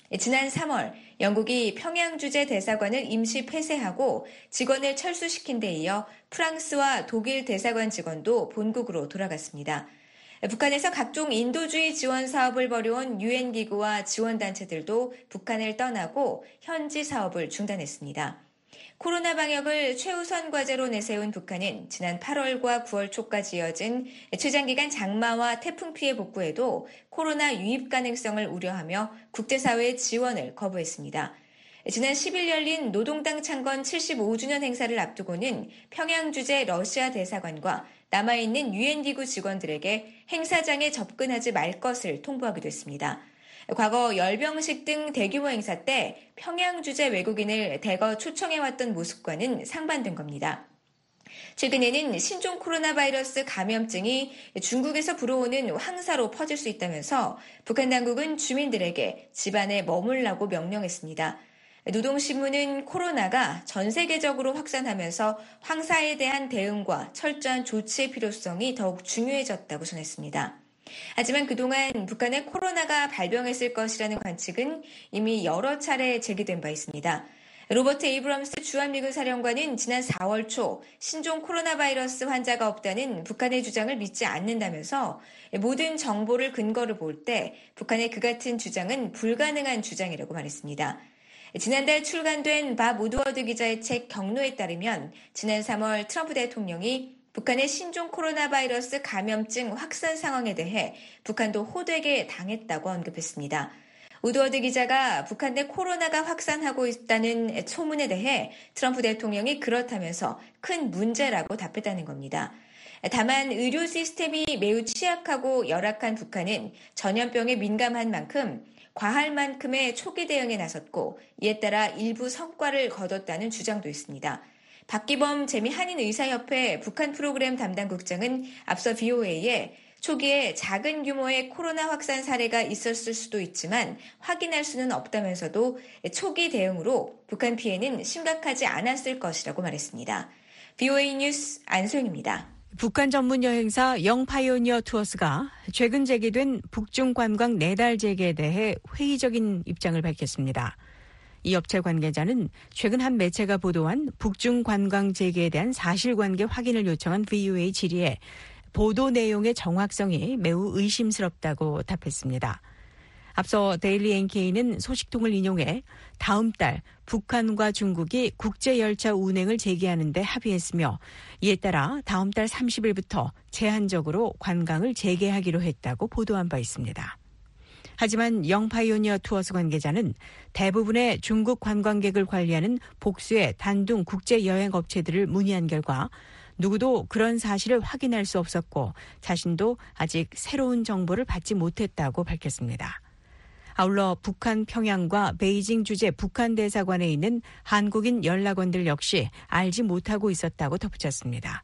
지난 삼월 영국이 평양 주재 대사관을 임시 폐쇄하고 직원을 철수시킨 데 이어 프랑스와 독일 대사관 직원도 본국으로 돌아갔습니다. 북한에서 각종 인도주의 지원 사업을 벌여온 유엔 기구와 지원단체들도 북한을 떠나고 현지 사업을 중단했습니다. 코로나 방역을 최우선 과제로 내세운 북한은 지난 팔월과 구월 초까지 이어진 최장기간 장마와 태풍 피해 복구에도 코로나 유입 가능성을 우려하며 국제사회의 지원을 거부했습니다. 지난 십 일 열린 노동당 창건 칠십오 주년 행사를 앞두고는 평양 주재 러시아 대사관과 남아있는 유엔 기구 직원들에게 행사장에 접근하지 말 것을 통보하기도 했습니다. 과거 열병식 등 대규모 행사 때 평양 주재 외국인을 대거 초청해왔던 모습과는 상반된 겁니다. 최근에는 신종 코로나 바이러스 감염증이 중국에서 불어오는 황사로 퍼질 수 있다면서 북한 당국은 주민들에게 집안에 머물라고 명령했습니다. 노동신문은 코로나가 전 세계적으로 확산하면서 황사에 대한 대응과 철저한 조치의 필요성이 더욱 중요해졌다고 전했습니다. 하지만 그동안 북한에 코로나가 발병했을 것이라는 관측은 이미 여러 차례 제기된 바 있습니다. 로버트 에이브럼스 주한미군 사령관은 지난 사월 초 신종 코로나 바이러스 환자가 없다는 북한의 주장을 믿지 않는다면서 모든 정보를 근거를 볼 때 북한의 그 같은 주장은 불가능한 주장이라고 말했습니다. 지난달 출간된 밥 우드워드 기자의 책 경로에 따르면 지난 삼월 트럼프 대통령이 북한의 신종 코로나 바이러스 감염증 확산 상황에 대해 북한도 호되게 당했다고 언급했습니다. 우드워드 기자가 북한 내 코로나가 확산하고 있다는 소문에 대해 트럼프 대통령이 그렇다면서 큰 문제라고 답했다는 겁니다. 다만 의료 시스템이 매우 취약하고 열악한 북한은 전염병에 민감한 만큼 과할 만큼의 초기 대응에 나섰고 이에 따라 일부 성과를 거뒀다는 주장도 있습니다. 박기범 재미한인의사협회 북한 프로그램 담당 국장은 앞서 브이오에이에 초기에 작은 규모의 코로나 확산 사례가 있었을 수도 있지만 확인할 수는 없다면서도 초기 대응으로 북한 피해는 심각하지 않았을 것이라고 말했습니다. 브이오에이 뉴스 안소영입니다. 북한 전문 여행사 영파이오니어 투어스가 최근 제기된 북중 관광 내달 재개에 대해 회의적인 입장을 밝혔습니다. 이 업체 관계자는 최근 한 매체가 보도한 북중 관광 재개에 대한 사실관계 확인을 요청한 브이오에이 질의에 보도 내용의 정확성이 매우 의심스럽다고 답했습니다. 앞서 데일리 엔케이는 소식통을 인용해 다음 달 북한과 중국이 국제열차 운행을 재개하는 데 합의했으며 이에 따라 다음 달 삼십 일부터 제한적으로 관광을 재개하기로 했다고 보도한 바 있습니다. 하지만 영파이오니어 투어스 관계자는 대부분의 중국 관광객을 관리하는 복수의 단둥 국제여행업체들을 문의한 결과 누구도 그런 사실을 확인할 수 없었고 자신도 아직 새로운 정보를 받지 못했다고 밝혔습니다. 아울러 북한 평양과 베이징 주재 북한 대사관에 있는 한국인 연락원들 역시 알지 못하고 있었다고 덧붙였습니다.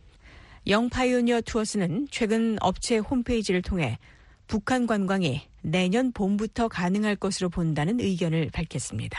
영파이오니어 투어스는 최근 업체 홈페이지를 통해 북한 관광이 내년 봄부터 가능할 것으로 본다는 의견을 밝혔습니다.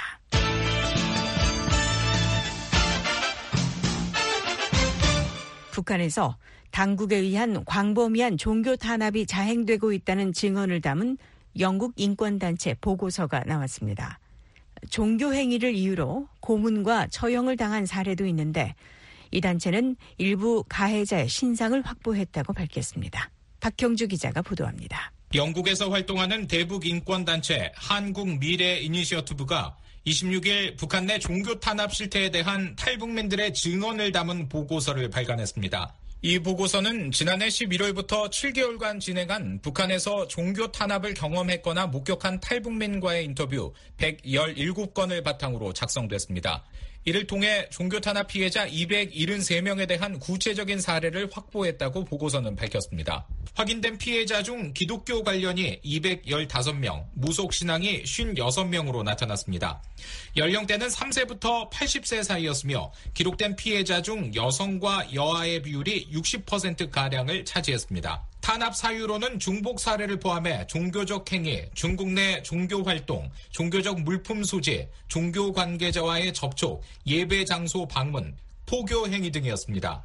북한에서 당국에 의한 광범위한 종교 탄압이 자행되고 있다는 증언을 담은 영국 인권단체 보고서가 나왔습니다. 종교 행위를 이유로 고문과 처형을 당한 사례도 있는데 이 단체는 일부 가해자의 신상을 확보했다고 밝혔습니다. 박형주 기자가 보도합니다. 영국에서 활동하는 대북 인권단체 한국 미래 이니셔티브가 이십육 일 북한 내 종교 탄압 실태에 대한 탈북민들의 증언을 담은 보고서를 발간했습니다. 이 보고서는 지난해 십일월부터 칠 개월간 진행한 북한에서 종교 탄압을 경험했거나 목격한 탈북민과의 인터뷰 백십칠 건을 바탕으로 작성됐습니다. 이를 통해 종교 탄압 피해자 이백칠십삼 명에 대한 구체적인 사례를 확보했다고 보고서는 밝혔습니다. 확인된 피해자 중 기독교 관련이 이백십오 명, 무속 신앙이 오십육 명으로 나타났습니다. 연령대는 삼 세부터 팔십 세 사이였으며 기록된 피해자 중 여성과 여아의 비율이 육십 퍼센트가량을 차지했습니다. 탄압 사유로는 중복 사례를 포함해 종교적 행위, 중국 내 종교 활동, 종교적 물품 소지, 종교 관계자와의 접촉, 예배 장소 방문, 포교 행위 등이었습니다.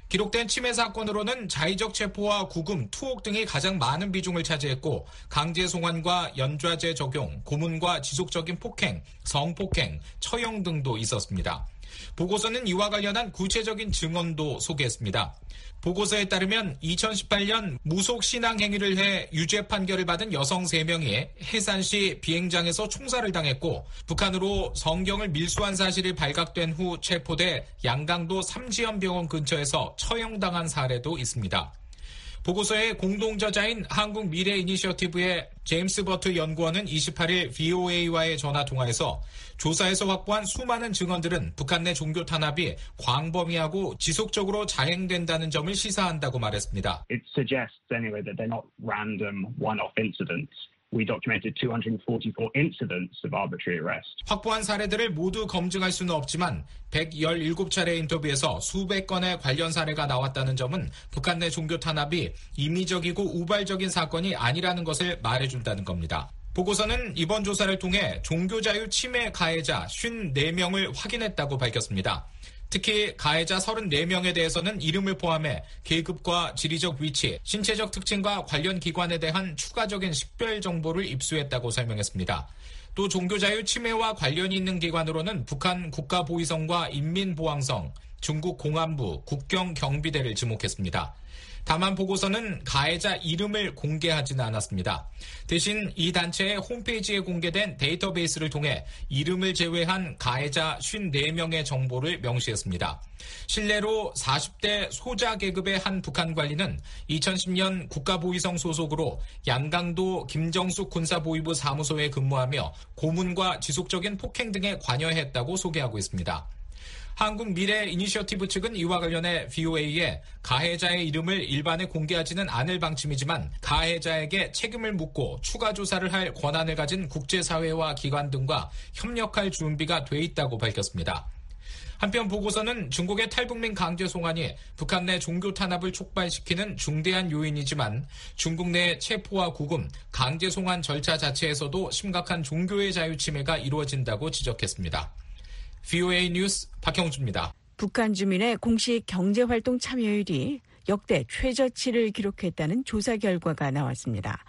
기록된 침해 사건으로는 자의적 체포와 구금, 투옥 등이 가장 많은 비중을 차지했고 강제 송환과 연좌제 적용, 고문과 지속적인 폭행, 성폭행, 처형 등도 있었습니다. 보고서는 이와 관련한 구체적인 증언도 소개했습니다. 보고서에 따르면 이천십팔 년 무속 신앙 행위를 해 유죄 판결을 받은 여성 세 명이 해산시 비행장에서 총살을 당했고 북한으로 성경을 밀수한 사실이 발각된 후 체포돼 양강도 삼지연병원 근처에서 처형당한 사례도 있습니다. 보고서의 공동저자인 한국미래이니셔티브의 제임스 버트 연구원은 이십팔 일 브이오에이와의 전화통화에서 조사에서 확보한 수많은 증언들은 북한 내 종교 탄압이 광범위하고 지속적으로 자행된다는 점을 시사한다고 말했습니다. It suggests anyway that they're not random one-off incidents. We documented two hundred forty-four incidents of arbitrary arrest. 확보한 사례들을 모두 검증할 수는 없지만 백십칠 차례 인터뷰에서 수백 건의 관련 사례가 나왔다는 점은 북한 내 종교 탄압이 임의적이고 우발적인 사건이 아니라는 것을 말해준다는 겁니다. 보고서는 이번 조사를 통해 종교자유 침해 가해자 오십사 명을 확인했다고 밝혔습니다. 특히 가해자 삼십사 명에 대해서는 이름을 포함해 계급과 지리적 위치, 신체적 특징과 관련 기관에 대한 추가적인 식별 정보를 입수했다고 설명했습니다. 또 종교자유 침해와 관련이 있는 기관으로는 북한 국가보위성과 인민보안성, 중국 공안부, 국경경비대를 지목했습니다. 다만 보고서는 가해자 이름을 공개하지는 않았습니다. 대신 이 단체의 홈페이지에 공개된 데이터베이스를 통해 이름을 제외한 가해자 오십사 명의 정보를 명시했습니다. 실례로 사십 대 소자 계급의 한 북한 관리는 이천십 년 국가보위성 소속으로 양강도 김정숙 군사보위부 사무소에 근무하며 고문과 지속적인 폭행 등에 관여했다고 소개하고 있습니다. 한국미래이니셔티브 측은 이와 관련해 브이오에이에 가해자의 이름을 일반에 공개하지는 않을 방침이지만 가해자에게 책임을 묻고 추가 조사를 할 권한을 가진 국제사회와 기관 등과 협력할 준비가 돼 있다고 밝혔습니다. 한편 보고서는 중국의 탈북민 강제 송환이 북한 내 종교 탄압을 촉발시키는 중대한 요인이지만 중국 내 체포와 구금, 강제 송환 절차 자체에서도 심각한 종교의 자유 침해가 이루어진다고 지적했습니다. 브이오에이 뉴스 박형주입니다. 북한 주민의 공식 경제활동 참여율이 역대 최저치를 기록했다는 조사 결과가 나왔습니다.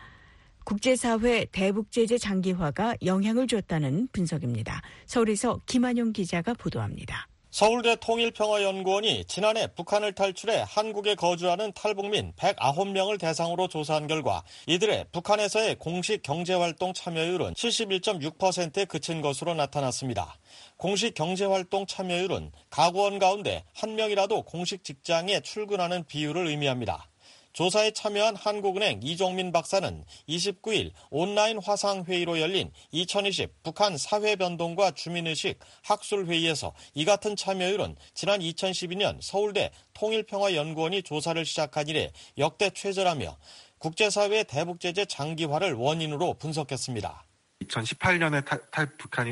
국제사회 대북제재 장기화가 영향을 줬다는 분석입니다. 서울에서 김한용 기자가 보도합니다. 서울대 통일평화연구원이 지난해 북한을 탈출해 한국에 거주하는 탈북민 백구 명을 대상으로 조사한 결과 이들의 북한에서의 공식 경제활동 참여율은 칠십일 점 육 퍼센트에 그친 것으로 나타났습니다. 공식 경제활동 참여율은 가구원 가운데 한 명이라도 공식 직장에 출근하는 비율을 의미합니다. 조사에 참여한 한국은행 이종민 박사는 이십구 일 온라인 화상회의로 열린 이천이십 북한 사회변동과 주민의식 학술회의에서 이 같은 참여율은 지난 이천십이 년 서울대 통일평화연구원이 조사를 시작한 이래 역대 최저라며 국제사회의 대북제재 장기화를 원인으로 분석했습니다. 이천십팔 년에 탈, 탈, 북한이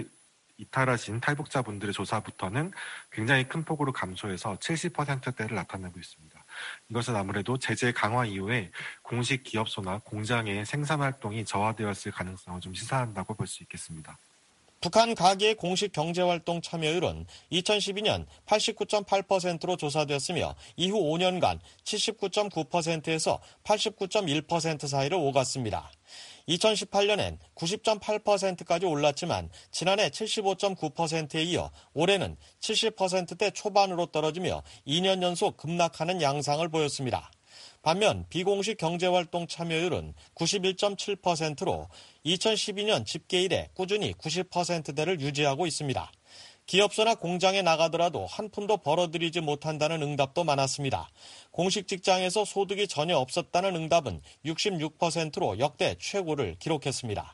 이탈하신 탈북자분들의 조사부터는 굉장히 큰 폭으로 감소해서 칠십 퍼센트대를 나타내고 있습니다. 이것은 아무래도 제재 강화 이후에 공식 기업소나 공장의 생산활동이 저하되었을 가능성을 좀 시사한다고 볼 수 있겠습니다. 북한 가계의 공식 경제활동 참여율은 이천십이 년 팔십구 점 팔 퍼센트로 조사됐으며 이후 오 년간 칠십구 점 구 퍼센트에서 팔십구 점 일 퍼센트 사이를 오갔습니다. 이천십팔 년엔 구십 점 팔 퍼센트까지 올랐지만 지난해 칠십오 점 구 퍼센트에 이어 올해는 칠십 퍼센트대 초반으로 떨어지며 이 년 연속 급락하는 양상을 보였습니다. 반면 비공식 경제활동 참여율은 구십일 점 칠 퍼센트로 이천십이 년 집계 이래 꾸준히 구십 퍼센트대를 유지하고 있습니다. 기업소나 공장에 나가더라도 한 푼도 벌어들이지 못한다는 응답도 많았습니다. 공식 직장에서 소득이 전혀 없었다는 응답은 육십육 퍼센트로 역대 최고를 기록했습니다.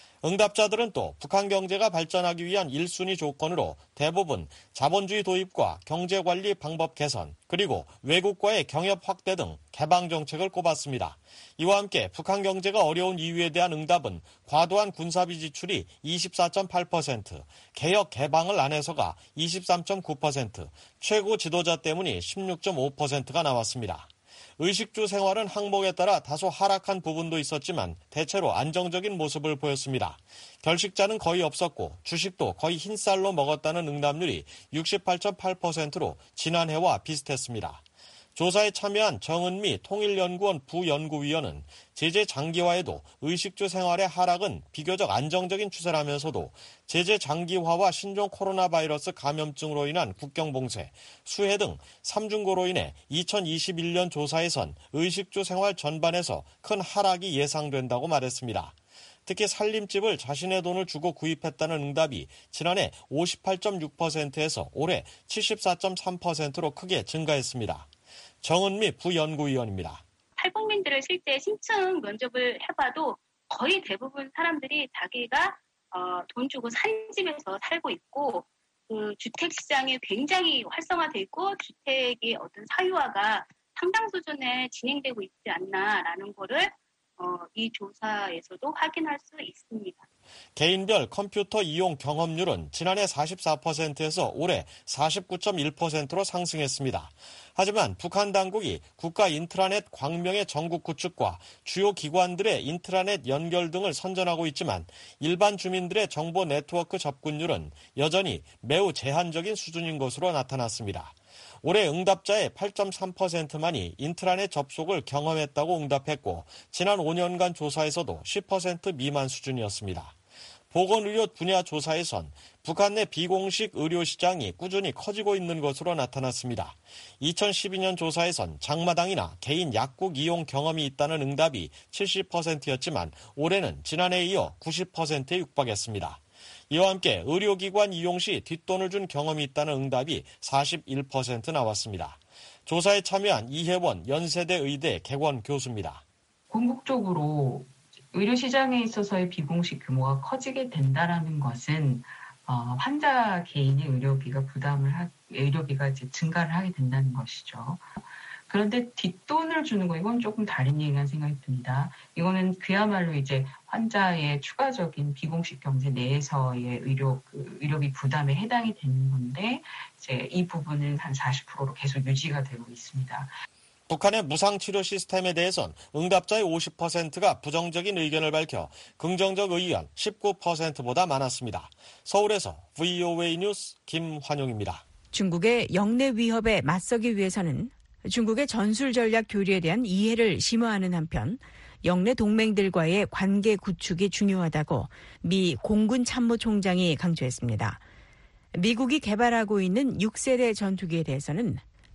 응답자들은 또 북한 경제가 발전하기 위한 일 순위 조건으로 대부분 자본주의 도입과 경제관리 방법 개선, 그리고 외국과의 경협 확대 등 개방 정책을 꼽았습니다. 이와 함께 북한 경제가 어려운 이유에 대한 응답은 과도한 군사비 지출이 이십사 점 팔 퍼센트, 개혁 개방을 안 해서가 이십삼 점 구 퍼센트, 최고 지도자 때문이 십육 점 오 퍼센트가 나왔습니다. 의식주 생활은 항목에 따라 다소 하락한 부분도 있었지만 대체로 안정적인 모습을 보였습니다. 결식자는 거의 없었고 주식도 거의 흰쌀로 먹었다는 응답률이 육십팔 점 팔 퍼센트로 지난해와 비슷했습니다. 조사에 참여한 정은미 통일연구원 부연구위원은 제재 장기화에도 의식주 생활의 하락은 비교적 안정적인 추세라면서도 제재 장기화와 신종 코로나 바이러스 감염증으로 인한 국경 봉쇄, 수해 등 삼중고로 인해 이천이십일 년 조사에선 의식주 생활 전반에서 큰 하락이 예상된다고 말했습니다. 특히 살림집을 자신의 돈을 주고 구입했다는 응답이 지난해 오십팔 점 육 퍼센트에서 올해 칠십사 점 삼 퍼센트로 크게 증가했습니다. 정은미 부연구위원입니다. 탈북민들을 실제 신청 면접을 해봐도 거의 대부분 사람들이 자기가 어, 돈 주고 산 집에서 살고 있고 그 주택 시장이 굉장히 활성화돼 있고 주택의 어떤 사유화가 상당 수준에 진행되고 있지 않나라는 거를 어, 이 조사에서도 확인할 수 있습니다. 개인별 컴퓨터 이용 경험률은 지난해 사십사 퍼센트에서 올해 사십구 점 일 퍼센트로 상승했습니다. 하지만 북한 당국이 국가 인트라넷 광명의 전국 구축과 주요 기관들의 인트라넷 연결 등을 선전하고 있지만 일반 주민들의 정보 네트워크 접근율은 여전히 매우 제한적인 수준인 것으로 나타났습니다. 올해 응답자의 팔 점 삼 퍼센트만이 인트라넷 접속을 경험했다고 응답했고 지난 오 년간 조사에서도 십 퍼센트 미만 수준이었습니다. 보건의료 분야 조사에선 북한 내 비공식 의료 시장이 꾸준히 커지고 있는 것으로 나타났습니다. 이천십이 년 조사에선 장마당이나 개인 약국 이용 경험이 있다는 응답이 칠십 퍼센트였지만 올해는 지난해에 이어 구십 퍼센트에 육박했습니다. 이와 함께 의료기관 이용 시 뒷돈을 준 경험이 있다는 응답이 사십일 퍼센트 나왔습니다. 조사에 참여한 이혜원 연세대 의대 개원 교수입니다. 궁극적으로 의료시장에 있어서의 비공식 규모가 커지게 된다라는 것은 어, 환자 개인의 의료비가 부담을 하, 의료비가 이제 증가를 하게 된다는 것이죠. 그런데 뒷돈을 주는 거 이건 조금 다른 얘기라는 생각이 듭니다. 이거는 그야말로 이제 환자의 추가적인 비공식 경제 내에서의 의료 그 의료비 부담에 해당이 되는 건데 이제 이 부분은 한 사십 퍼센트로 계속 유지가 되고 있습니다. 북한의 무상치료 시스템에 대해선 응답자의 오십 퍼센트가 부정적인 의견을 밝혀 긍정적 의견 십구 퍼센트보다 많았습니다. 서울에서 브이오에이 뉴스 김환용입니다. 중국의 영내 위협에 맞서기 위해서는 중국의 전술 전략 교류에 대한 이해를 심화하는 한편 영내 동맹들과의 관계 구축이 중요하다고 미 공군 참모총장이 강조했습니다. 미국이 개발하고 있는 육 세대 전투기에 대해서는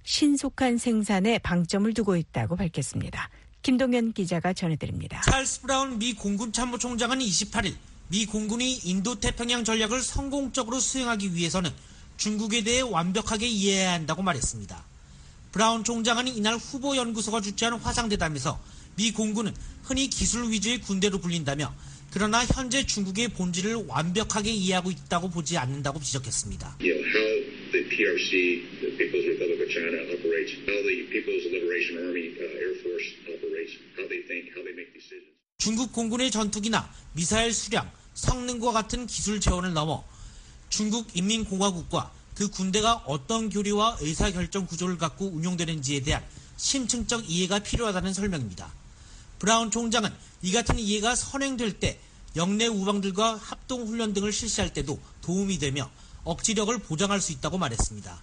신속한 생산에 방점을 두고 있다고 밝혔습니다. 김동현 기자가 전해드립니다. 찰스 브라운 미 공군 참모총장은 이십팔 일 미 공군이 인도태평양 전략을 성공적으로 수행하기 위해서는 중국에 대해 완벽하게 이해해야 한다고 말했습니다. 브라운 총장은 이날 후보연구소가 주최한 화상대담에서 미 공군은 흔히 기술 위주의 군대로 불린다며 그러나 현재 중국의 본질을 완벽하게 이해하고 있다고 보지 않는다고 지적했습니다. You know, how the P R C, the People's Republic of China operates, how the People's Liberation Army, uh, Air Force operates, how they think, how they make decisions. 중국 공군의 전투기나 미사일 수량, 성능과 같은 기술 재원을 넘어 중국 인민공화국과 그 군대가 어떤 교류와 의사결정 구조를 갖고 운용되는지에 대한 심층적 이해가 필요하다는 설명입니다. 브라운 총장은 이 같은 이해가 선행될 때 영내 우방들과 합동훈련 등을 실시할 때도 도움이 되며 억지력을 보장할 수 있다고 말했습니다.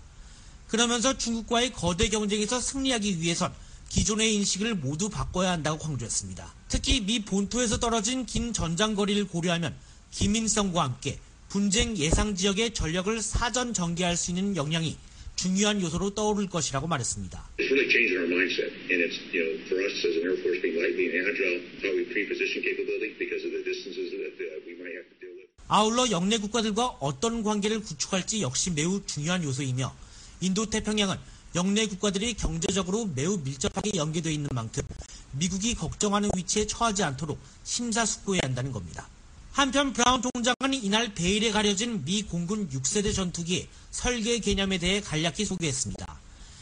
그러면서 중국과의 거대 경쟁에서 승리하기 위해선 기존의 인식을 모두 바꿔야 한다고 강조했습니다. 특히 미 본토에서 떨어진 긴 전장거리를 고려하면 기민성과 함께 분쟁 예상 지역의 전력을 사전 전개할 수 있는 역량이 중요한 요소로 떠오를 것이라고 말했습니다. It's really changing our mindset, and it's, you know, for us as an Air Force being lightly and agile, how we pre-position capability because of the distances that we might have to deal with. 아울러 영내 국가들과 어떤 관계를 구축할지 역시 매우 중요한 요소이며 인도태평양은 영내 국가들이 경제적으로 매우 밀접하게 연계되어 있는 만큼 미국이 걱정하는 위치에 처하지 않도록 심사숙고해야 한다는 겁니다. 한편 브라운 총장은 이날 베일에 가려진 미 공군 육 세대 전투기의 설계 개념에 대해 간략히 소개했습니다.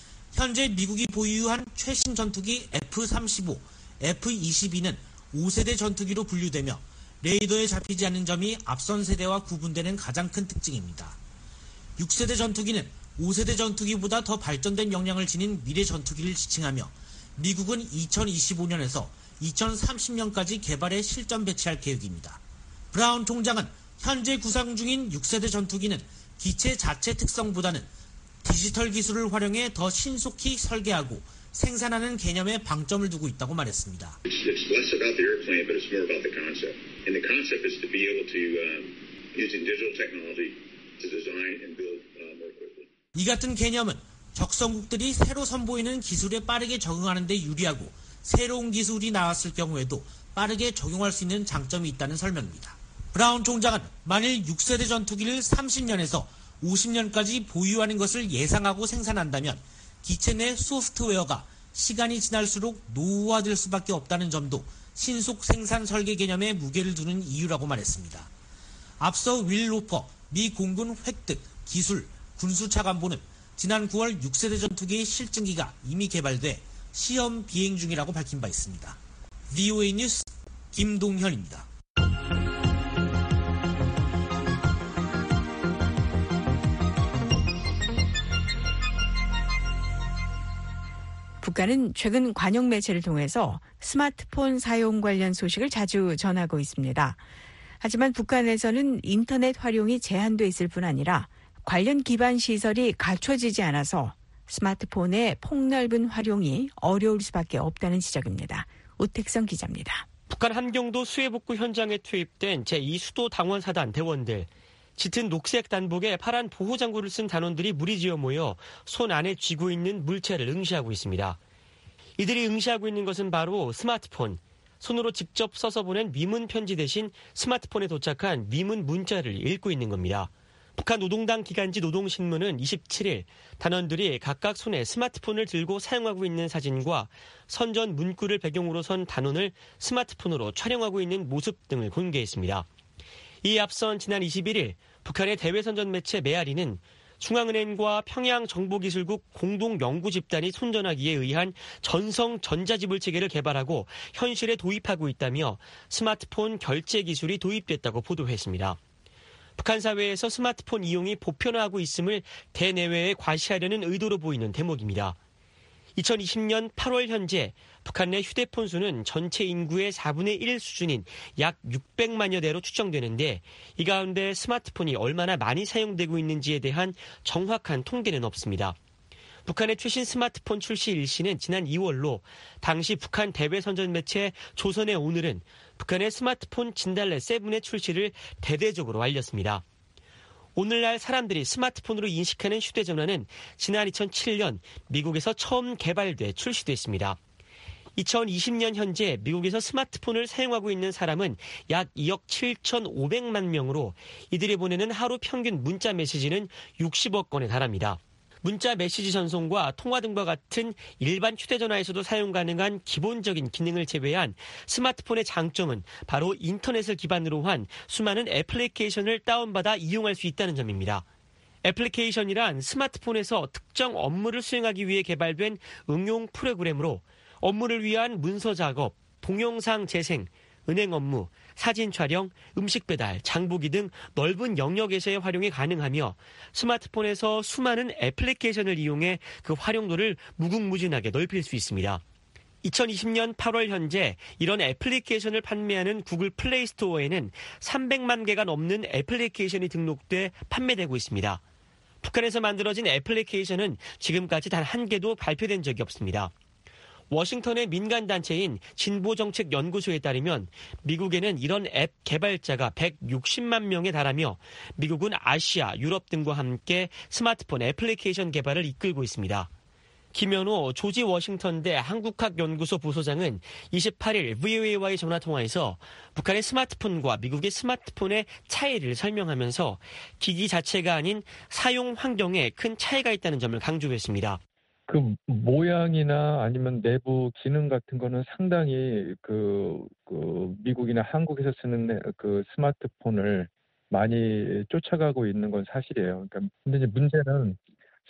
현재 미국이 보유한 최신 전투기 에프 삼십오, 에프 이십이는 오 세대 전투기로 분류되며 레이더에 잡히지 않는 점이 앞선 세대와 구분되는 가장 큰 특징입니다. 육 세대 전투기는 오 세대 전투기보다 더 발전된 역량을 지닌 미래 전투기를 지칭하며 미국은 이천이십오 년에서 이천삼십 년까지 개발에 실전 배치할 계획입니다. 브라운 총장은 현재 구상 중인 육 세대 전투기는 기체 자체 특성보다는 디지털 기술을 활용해 더 신속히 설계하고 생산하는 개념에 방점을 두고 있다고 말했습니다. It's, it's less about the airplane, but it's more about the concept. And the concept is to be able to, um, using digital technology to design and build uh, more quickly. 이 같은 개념은 적성국들이 새로 선보이는 기술에 빠르게 적응하는 데 유리하고 새로운 기술이 나왔을 경우에도 빠르게 적용할 수 있는 장점이 있다는 설명입니다. 브라운 총장은 만일 육 세대 전투기를 삼십 년에서 오십 년까지 보유하는 것을 예상하고 생산한다면 기체 내 소프트웨어가 시간이 지날수록 노후화될 수밖에 없다는 점도 신속 생산 설계 개념에 무게를 두는 이유라고 말했습니다. 앞서 윌 로퍼 미 공군 획득, 기술, 군수차관보는 지난 구월 육 세대 전투기의 실증기가 이미 개발돼 시험 비행 중이라고 밝힌 바 있습니다. 브이오에이 뉴스 김동현입니다. 북한은 최근 관영 매체를 통해서 스마트폰 사용 관련 소식을 자주 전하고 있습니다. 하지만 북한에서는 인터넷 활용이 제한돼 있을 뿐 아니라 관련 기반 시설이 갖춰지지 않아서 스마트폰의 폭넓은 활용이 어려울 수밖에 없다는 지적입니다. 우택성 기자입니다. 북한 함경도 수해복구 현장에 투입된 제이 수도 당원사단 대원들. 짙은 녹색 단복에 파란 보호장구를 쓴 단원들이 무리지어 모여 손 안에 쥐고 있는 물체를 응시하고 있습니다. 이들이 응시하고 있는 것은 바로 스마트폰. 손으로 직접 써서 보낸 위문 편지 대신 스마트폰에 도착한 위문 문자를 읽고 있는 겁니다. 북한 노동당 기간지 노동신문은 이십칠일 단원들이 각각 손에 스마트폰을 들고 사용하고 있는 사진과 선전 문구를 배경으로 선 단원을 스마트폰으로 촬영하고 있는 모습 등을 공개했습니다. 이에 앞선 지난 이십일일 북한의 대외선전 매체 메아리는 중앙은행과 평양정보기술국 공동연구집단이 손전화기에 의한 전성 전자지불 체계를 개발하고 현실에 도입하고 있다며 스마트폰 결제 기술이 도입됐다고 보도했습니다. 북한 사회에서 스마트폰 이용이 보편화하고 있음을 대내외에 과시하려는 의도로 보이는 대목입니다. 이천이십년 팔월 현재 북한 내 휴대폰 수는 전체 인구의 사분의 일 수준인 약 육백만여 대로 추정되는데 이 가운데 스마트폰이 얼마나 많이 사용되고 있는지에 대한 정확한 통계는 없습니다. 북한의 최신 스마트폰 출시 일시는 지난 이월로 당시 북한 대외선전 매체 조선의 오늘은 북한의 스마트폰 진달래 세븐의 출시를 대대적으로 알렸습니다. 오늘날 사람들이 스마트폰으로 인식하는 휴대전화는 지난 이천칠년 미국에서 처음 개발돼 출시됐습니다. 이천이십년 현재 미국에서 스마트폰을 사용하고 있는 사람은 약 이억 칠천오백만 명으로 이들이 보내는 하루 평균 문자 메시지는 육십억 건에 달합니다. 문자 메시지 전송과 통화 등과 같은 일반 휴대전화에서도 사용 가능한 기본적인 기능을 제외한 스마트폰의 장점은 바로 인터넷을 기반으로 한 수많은 애플리케이션을 다운받아 이용할 수 있다는 점입니다. 애플리케이션이란 스마트폰에서 특정 업무를 수행하기 위해 개발된 응용 프로그램으로 업무를 위한 문서 작업, 동영상 재생, 은행 업무, 사진 촬영, 음식 배달, 장보기 등 넓은 영역에서의 활용이 가능하며 스마트폰에서 수많은 애플리케이션을 이용해 그 활용도를 무궁무진하게 넓힐 수 있습니다. 이천이십년 팔월 현재 이런 애플리케이션을 판매하는 구글 플레이 스토어에는 삼백만 개가 넘는 애플리케이션이 등록돼 판매되고 있습니다. 북한에서 만들어진 애플리케이션은 지금까지 단 한 개도 발표된 적이 없습니다. 워싱턴의 민간단체인 진보정책연구소에 따르면 미국에는 이런 앱 개발자가 백육십만 명에 달하며 미국은 아시아, 유럽 등과 함께 스마트폰 애플리케이션 개발을 이끌고 있습니다. 김현호 조지 워싱턴대 한국학연구소 부소장은 이십팔일 브이오에이와의 전화통화에서 북한의 스마트폰과 미국의 스마트폰의 차이를 설명하면서 기기 자체가 아닌 사용 환경에 큰 차이가 있다는 점을 강조했습니다. 그 모양이나 아니면 내부 기능 같은 거는 상당히 그, 그 미국이나 한국에서 쓰는 그 스마트폰을 많이 쫓아가고 있는 건 사실이에요. 그러니까 근데 이제 문제는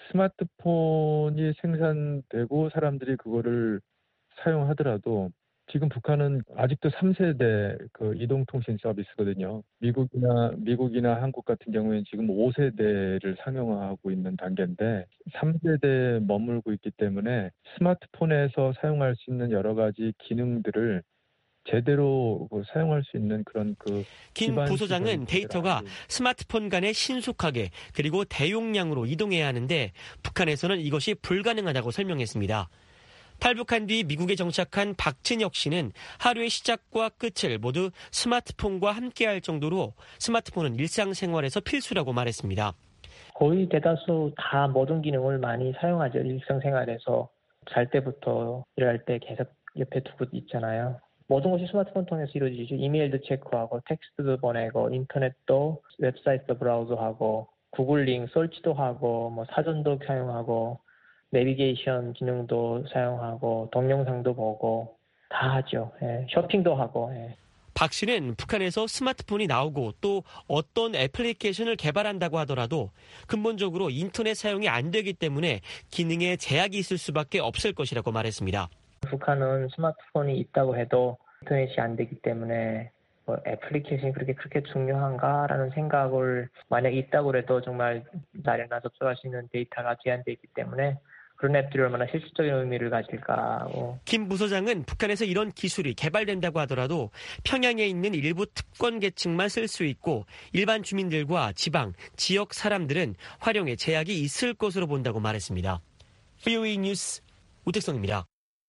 스마트폰이 생산되고 사람들이 그거를 사용하더라도 지금 북한은 아직도 삼 세대 그 이동통신 서비스거든요. 미국이나 미국이나 한국 같은 경우에는 지금 오 세대를 상용화하고 있는 단계인데 삼 세대에 머물고 있기 때문에 스마트폰에서 사용할 수 있는 여러 가지 기능들을 제대로 사용할 수 있는 그런 그 김 부소장은 데이터가 스마트폰 간에 신속하게 그리고 대용량으로 이동해야 하는데 북한에서는 이것이 불가능하다고 설명했습니다. 탈북한 뒤 미국에 정착한 박진혁 씨는 하루의 시작과 끝을 모두 스마트폰과 함께할 정도로 스마트폰은 일상생활에서 필수라고 말했습니다. 거의 대다수 다 모든 기능을 많이 사용하죠. 일상생활에서 잘 때부터 일할 때 계속 옆에 두고 있잖아요. 모든 것이 스마트폰 통해서 이루어지죠. 이메일도 체크하고 텍스트도 보내고 인터넷도 웹사이트도 브라우저하고 구글 링 설치도 하고 뭐 사전도 사용하고 내비게이션 기능도 사용하고 동영상도 보고 다 하죠. 예, 쇼핑도 하고. 예. 박 씨는 북한에서 스마트폰이 나오고 또 어떤 애플리케이션을 개발한다고 하더라도 근본적으로 인터넷 사용이 안 되기 때문에 기능에 제약이 있을 수밖에 없을 것이라고 말했습니다. 북한은 스마트폰이 있다고 해도 인터넷이 안 되기 때문에 뭐 애플리케이션이 그렇게 그렇게 중요한가라는 생각을 만약 있다고 해도 정말 나려나 접속할 수 있는 데이터가 제한되어 있기 때문에 그런 앱들이 얼마나 실질적인 의미를 가질까 하고. 김 부소장은 북한에서 이런 기술이 개발된다고 하더라도 평양에 있는 일부 특권 계층만 쓸 수 있고 일반 주민들과 지방, 지역 사람들은 활용에 제약이 있을 것으로 본다고 말했습니다. 브이오에이 뉴스 우택성입니다.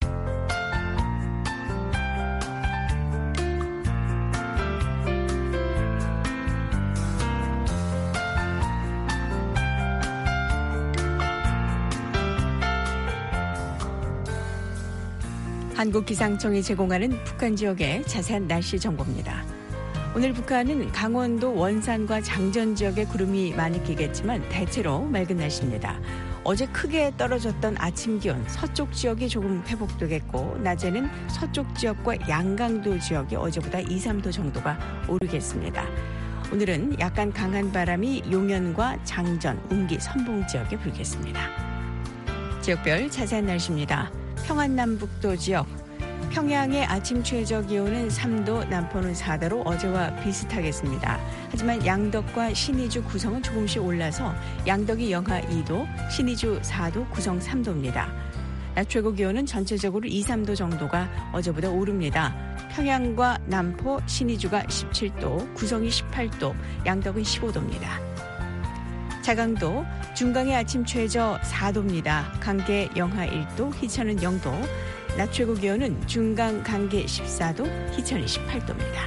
한국기상청이 제공하는 북한 지역의 자세한 날씨 정보입니다. 오늘 북한은 강원도 원산과 장전 지역에 구름이 많이 끼겠지만 대체로 맑은 날씨입니다. 어제 크게 떨어졌던 아침 기온 서쪽 지역이 조금 회복되겠고 낮에는 서쪽 지역과 양강도 지역이 어제보다 이, 삼 도 정도가 오르겠습니다. 오늘은 약간 강한 바람이 용현과 장전, 운기, 선봉 지역에 불겠습니다. 지역별 자세한 날씨입니다. 평안남북도 지역, 평양의 아침 최저 기온은 삼 도, 남포는 사 도로 어제와 비슷하겠습니다. 하지만 양덕과 신의주, 구성은 조금씩 올라서 양덕이 영하 이 도, 신의주 사 도, 구성 삼 도입니다. 낮 최고 기온은 전체적으로 이, 삼 도 정도가 어제보다 오릅니다. 평양과 남포, 신의주가 십칠 도, 구성이 십팔 도, 양덕은 십오 도입니다. 자강도, 중강의 아침 최저 사 도입니다. 강계 영하 일 도, 희천은 영 도, 낮 최고 기온은 중강, 강계 십사 도, 희천이 십팔 도입니다.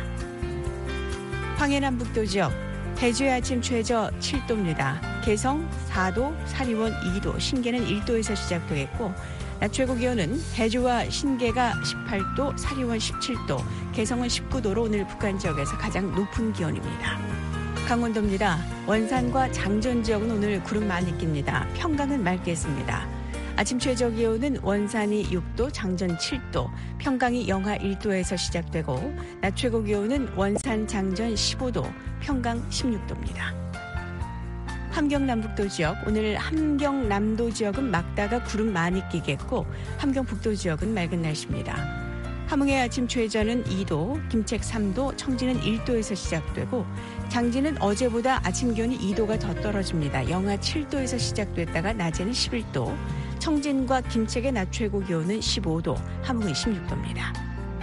황해남북도 지역, 해주의 아침 최저 칠 도입니다. 개성 사 도, 사리원 이 도, 신계는 일 도에서 시작되겠고 낮 최고 기온은 해주와 신계가 십팔 도, 사리원 십칠 도, 개성은 십구 도로 오늘 북한 지역에서 가장 높은 기온입니다. 강원도입니다. 원산과 장전 지역은 오늘 구름 많이 낍니다. 평강은 맑겠습니다. 아침 최저 기온은 원산이 육 도, 장전 칠 도, 평강이 영하 일 도에서 시작되고 낮 최고 기온은 원산, 장전 십오 도, 평강 십육 도입니다. 함경남북도 지역, 오늘 함경남도 지역은 막다가 구름 많이 끼겠고 함경북도 지역은 맑은 날씨입니다. 함흥의 아침 최저는 이 도, 김책 삼 도, 청진은 일 도에서 시작되고 장진은 어제보다 아침 기온이 이 도가 더 떨어집니다. 영하 칠 도에서 시작됐다가 낮에는 십일 도, 청진과 김책의 낮 최고 기온은 십오 도, 함흥은 십육 도입니다.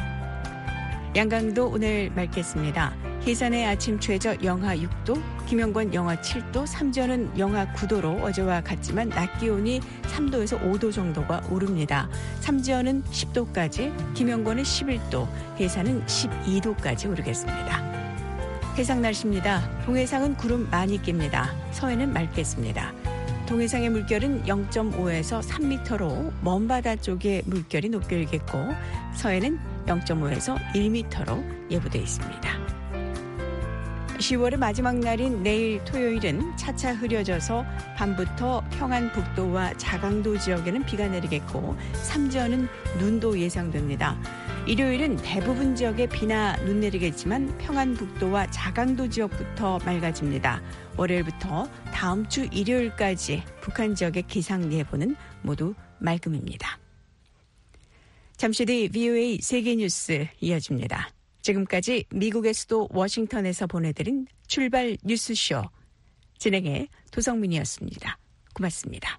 양강도 오늘 맑겠습니다. 해산의 아침 최저 영하 육 도, 김영권 영하 칠 도, 삼전은 영하 구 도로 어제와 같지만 낮 기온이 삼 도에서 오 도 정도가 오릅니다. 삼지연은 십 도까지, 김영권은 십일 도, 해산은 십이 도까지 오르겠습니다. 해상 날씨입니다. 동해상은 구름 많이 낍니다. 서해는 맑겠습니다. 동해상의 물결은 영 점 오에서 삼 미터로 먼 바다 쪽의 물결이 높게 일겠고 서해는 영 점 오에서 일 미터로 예보되어 있습니다. 시월의 마지막 날인 내일 토요일은 차차 흐려져서 밤부터 평안북도와 자강도 지역에는 비가 내리겠고 삼지연은 눈도 예상됩니다. 일요일은 대부분 지역에 비나 눈 내리겠지만 평안북도와 자강도 지역부터 맑아집니다. 월요일부터 다음 주 일요일까지 북한 지역의 기상 예보는 모두 맑음입니다. 잠시 뒤 브이오에이 세계뉴스 이어집니다. 지금까지 미국의 수도 워싱턴에서 보내드린 출발 뉴스쇼 진행의 도성민이었습니다. 고맙습니다.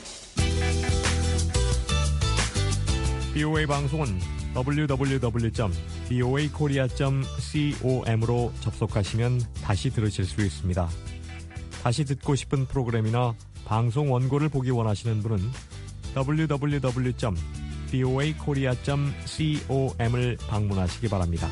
브이오에이 방송은 더블유 더블유 더블유 점 브이오에이 코리아 점 com으로 접속하시면 다시 들으실 수 있습니다. 다시 듣고 싶은 프로그램이나 방송 원고를 보기 원하시는 분은 더블유 더블유 더블유 점 브이오에이 코리아 닷 com을 방문하시기 바랍니다.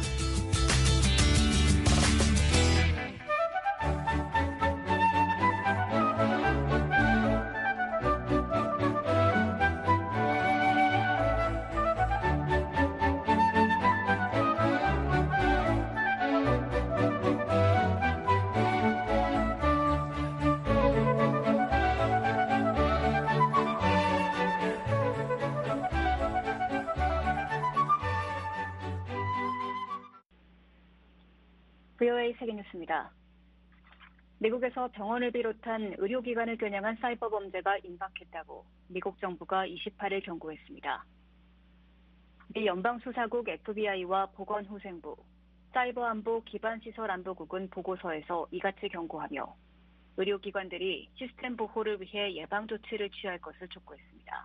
브이오에이 세계뉴스입니다. 미국에서 병원을 비롯한 의료기관을 겨냥한 사이버 범죄가 임박했다고 미국 정부가 이십팔 일 경고했습니다. 미 연방수사국 에프비아이와 보건후생부, 사이버안보 기반시설안보국은 보고서에서 이같이 경고하며 의료기관들이 시스템 보호를 위해 예방조치를 취할 것을 촉구했습니다.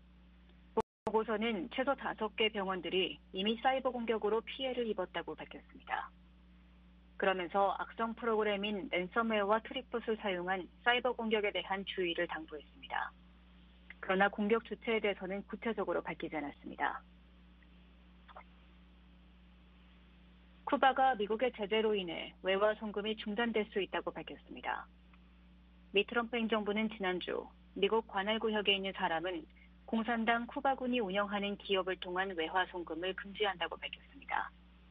보고서는 최소 다섯 개 병원들이 이미 사이버 공격으로 피해를 입었다고 밝혔습니다. 그러면서 악성 프로그램인 랜섬웨어와 트릭봇을 사용한 사이버 공격에 대한 주의를 당부했습니다. 그러나 공격 주체에 대해서는 구체적으로 밝히지 않았습니다. 쿠바가 미국의 제재로 인해 외화 송금이 중단될 수 있다고 밝혔습니다. 미 트럼프 행정부는 지난주 미국 관할구역에 있는 사람은 공산당 쿠바군이 운영하는 기업을 통한 외화 송금을 금지한다고 밝혔습니다.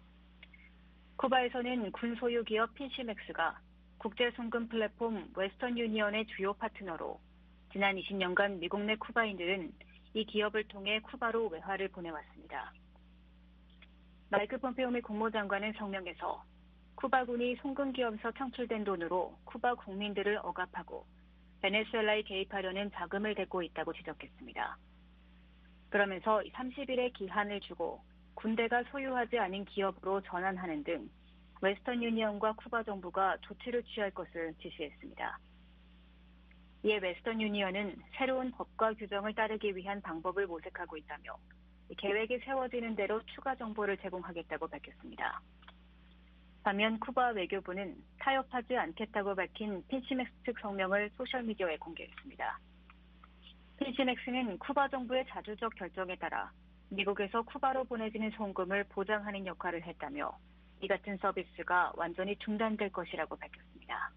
쿠바에서는 군 소유 기업 핀시맥스가 국제 송금 플랫폼 웨스턴 유니언의 주요 파트너로 지난 이십 년간 미국 내 쿠바인들은 이 기업을 통해 쿠바로 외화를 보내왔습니다. 마이크 폼페오 미 국무장관은 성명에서 쿠바군이 송금 기업에서 창출된 돈으로 쿠바 국민들을 억압하고 베네수엘라에 개입하려는 자금을 대고 있다고 지적했습니다. 그러면서 삼십 일의 기한을 주고 군대가 소유하지 않은 기업으로 전환하는 등 웨스턴 유니언과 쿠바 정부가 조치를 취할 것을 지시했습니다. 이에 웨스턴 유니언은 새로운 법과 규정을 따르기 위한 방법을 모색하고 있다며 계획이 세워지는 대로 추가 정보를 제공하겠다고 밝혔습니다. 반면 쿠바 외교부는 타협하지 않겠다고 밝힌 핀시맥스 측 성명을 소셜미디어에 공개했습니다. 핀시맥스는 쿠바 정부의 자주적 결정에 따라 미국에서 쿠바로 보내지는 송금을 보장하는 역할을 했다며 이 같은 서비스가 완전히 중단될 것이라고 밝혔습니다.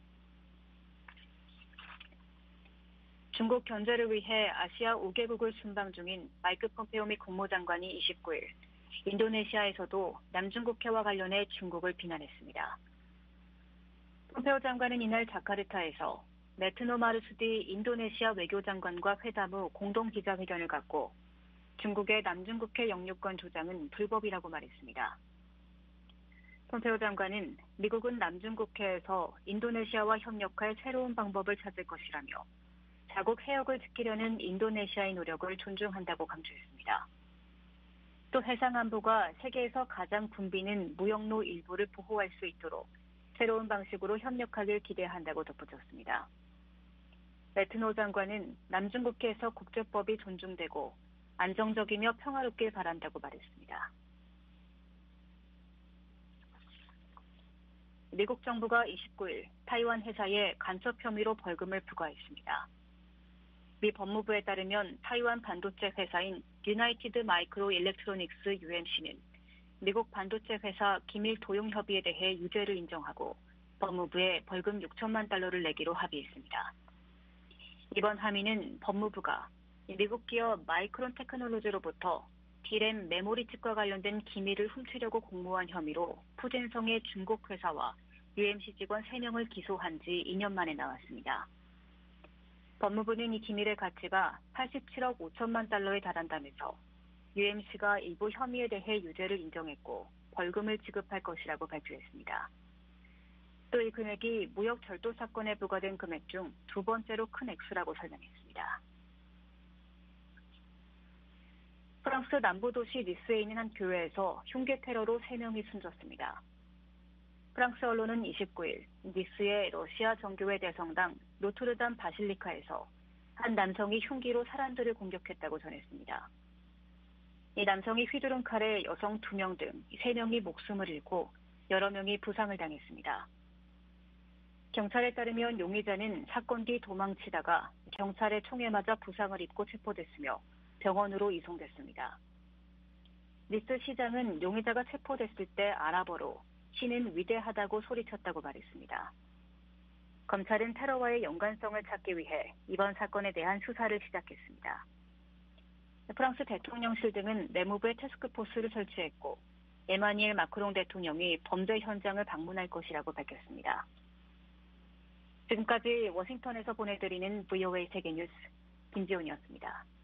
중국 견제를 위해 아시아 오 개국을 순방 중인 마이크 폼페오 미 국무장관이 이십구 일 인도네시아에서도 남중국해와 관련해 중국을 비난했습니다. 폼페오 장관은 이날 자카르타에서 메트노 마르수디 인도네시아 외교장관과 회담 후 공동 기자회견을 갖고 중국의 남중국해 영유권 주장은 불법이라고 말했습니다. 폼페오 장관은 미국은 남중국해에서 인도네시아와 협력할 새로운 방법을 찾을 것이라며 자국 해역을 지키려는 인도네시아의 노력을 존중한다고 강조했습니다. 또 해상안보가 세계에서 가장 붐비는 무역로 일부를 보호할 수 있도록 새로운 방식으로 협력하길 기대한다고 덧붙였습니다. 메트노 장관은 남중국해에서 국제법이 존중되고 안정적이며 평화롭길 바란다고 말했습니다. 미국 정부가 이십구 일 타이완 회사에 간첩 혐의로 벌금을 부과했습니다. 미 법무부에 따르면 타이완 반도체 회사인 유나이티드 마이크로 일렉트로닉스 유엠씨는 미국 반도체 회사 기밀 도용 협의에 대해 유죄를 인정하고 법무부에 벌금 육천만 달러를 내기로 합의했습니다. 이번 함의는 법무부가 미국 기업 마이크론 테크놀로지로부터 디램 메모리 칩과 관련된 기밀을 훔치려고 공모한 혐의로 푸젠성의 중국 회사와 유엠씨 직원 세 명을 기소한 지 이 년 만에 나왔습니다. 법무부는 이 기밀의 가치가 팔십칠억 오천만 달러에 달한다면서 유엠씨가 일부 혐의에 대해 유죄를 인정했고 벌금을 지급할 것이라고 발표했습니다. 또 이 금액이 무역 절도 사건에 부과된 금액 중 두 번째로 큰 액수라고 설명했습니다. 프랑스 남부 도시 니스에 있는 한 교회에서 흉기 테러로 세 명이 숨졌습니다. 프랑스 언론은 이십구 일 니스의 러시아 정교회 대성당 노트르담 바실리카에서 한 남성이 흉기로 사람들을 공격했다고 전했습니다. 이 남성이 휘두른 칼에 여성 두 명 등 세 명이 목숨을 잃고 여러 명이 부상을 당했습니다. 경찰에 따르면 용의자는 사건 뒤 도망치다가 경찰의 총에 맞아 부상을 입고 체포됐으며 병원으로 이송됐습니다. 니스 시장은 용의자가 체포됐을 때 아랍어로 신은 위대하다고 소리쳤다고 말했습니다. 검찰은 테러와의 연관성을 찾기 위해 이번 사건에 대한 수사를 시작했습니다. 프랑스 대통령실 등은 내무부에 태스크포스를 설치했고 에마니엘 마크롱 대통령이 범죄 현장을 방문할 것이라고 밝혔습니다. 지금까지 워싱턴에서 보내드리는 브이오에이 세계뉴스 김지훈이었습니다.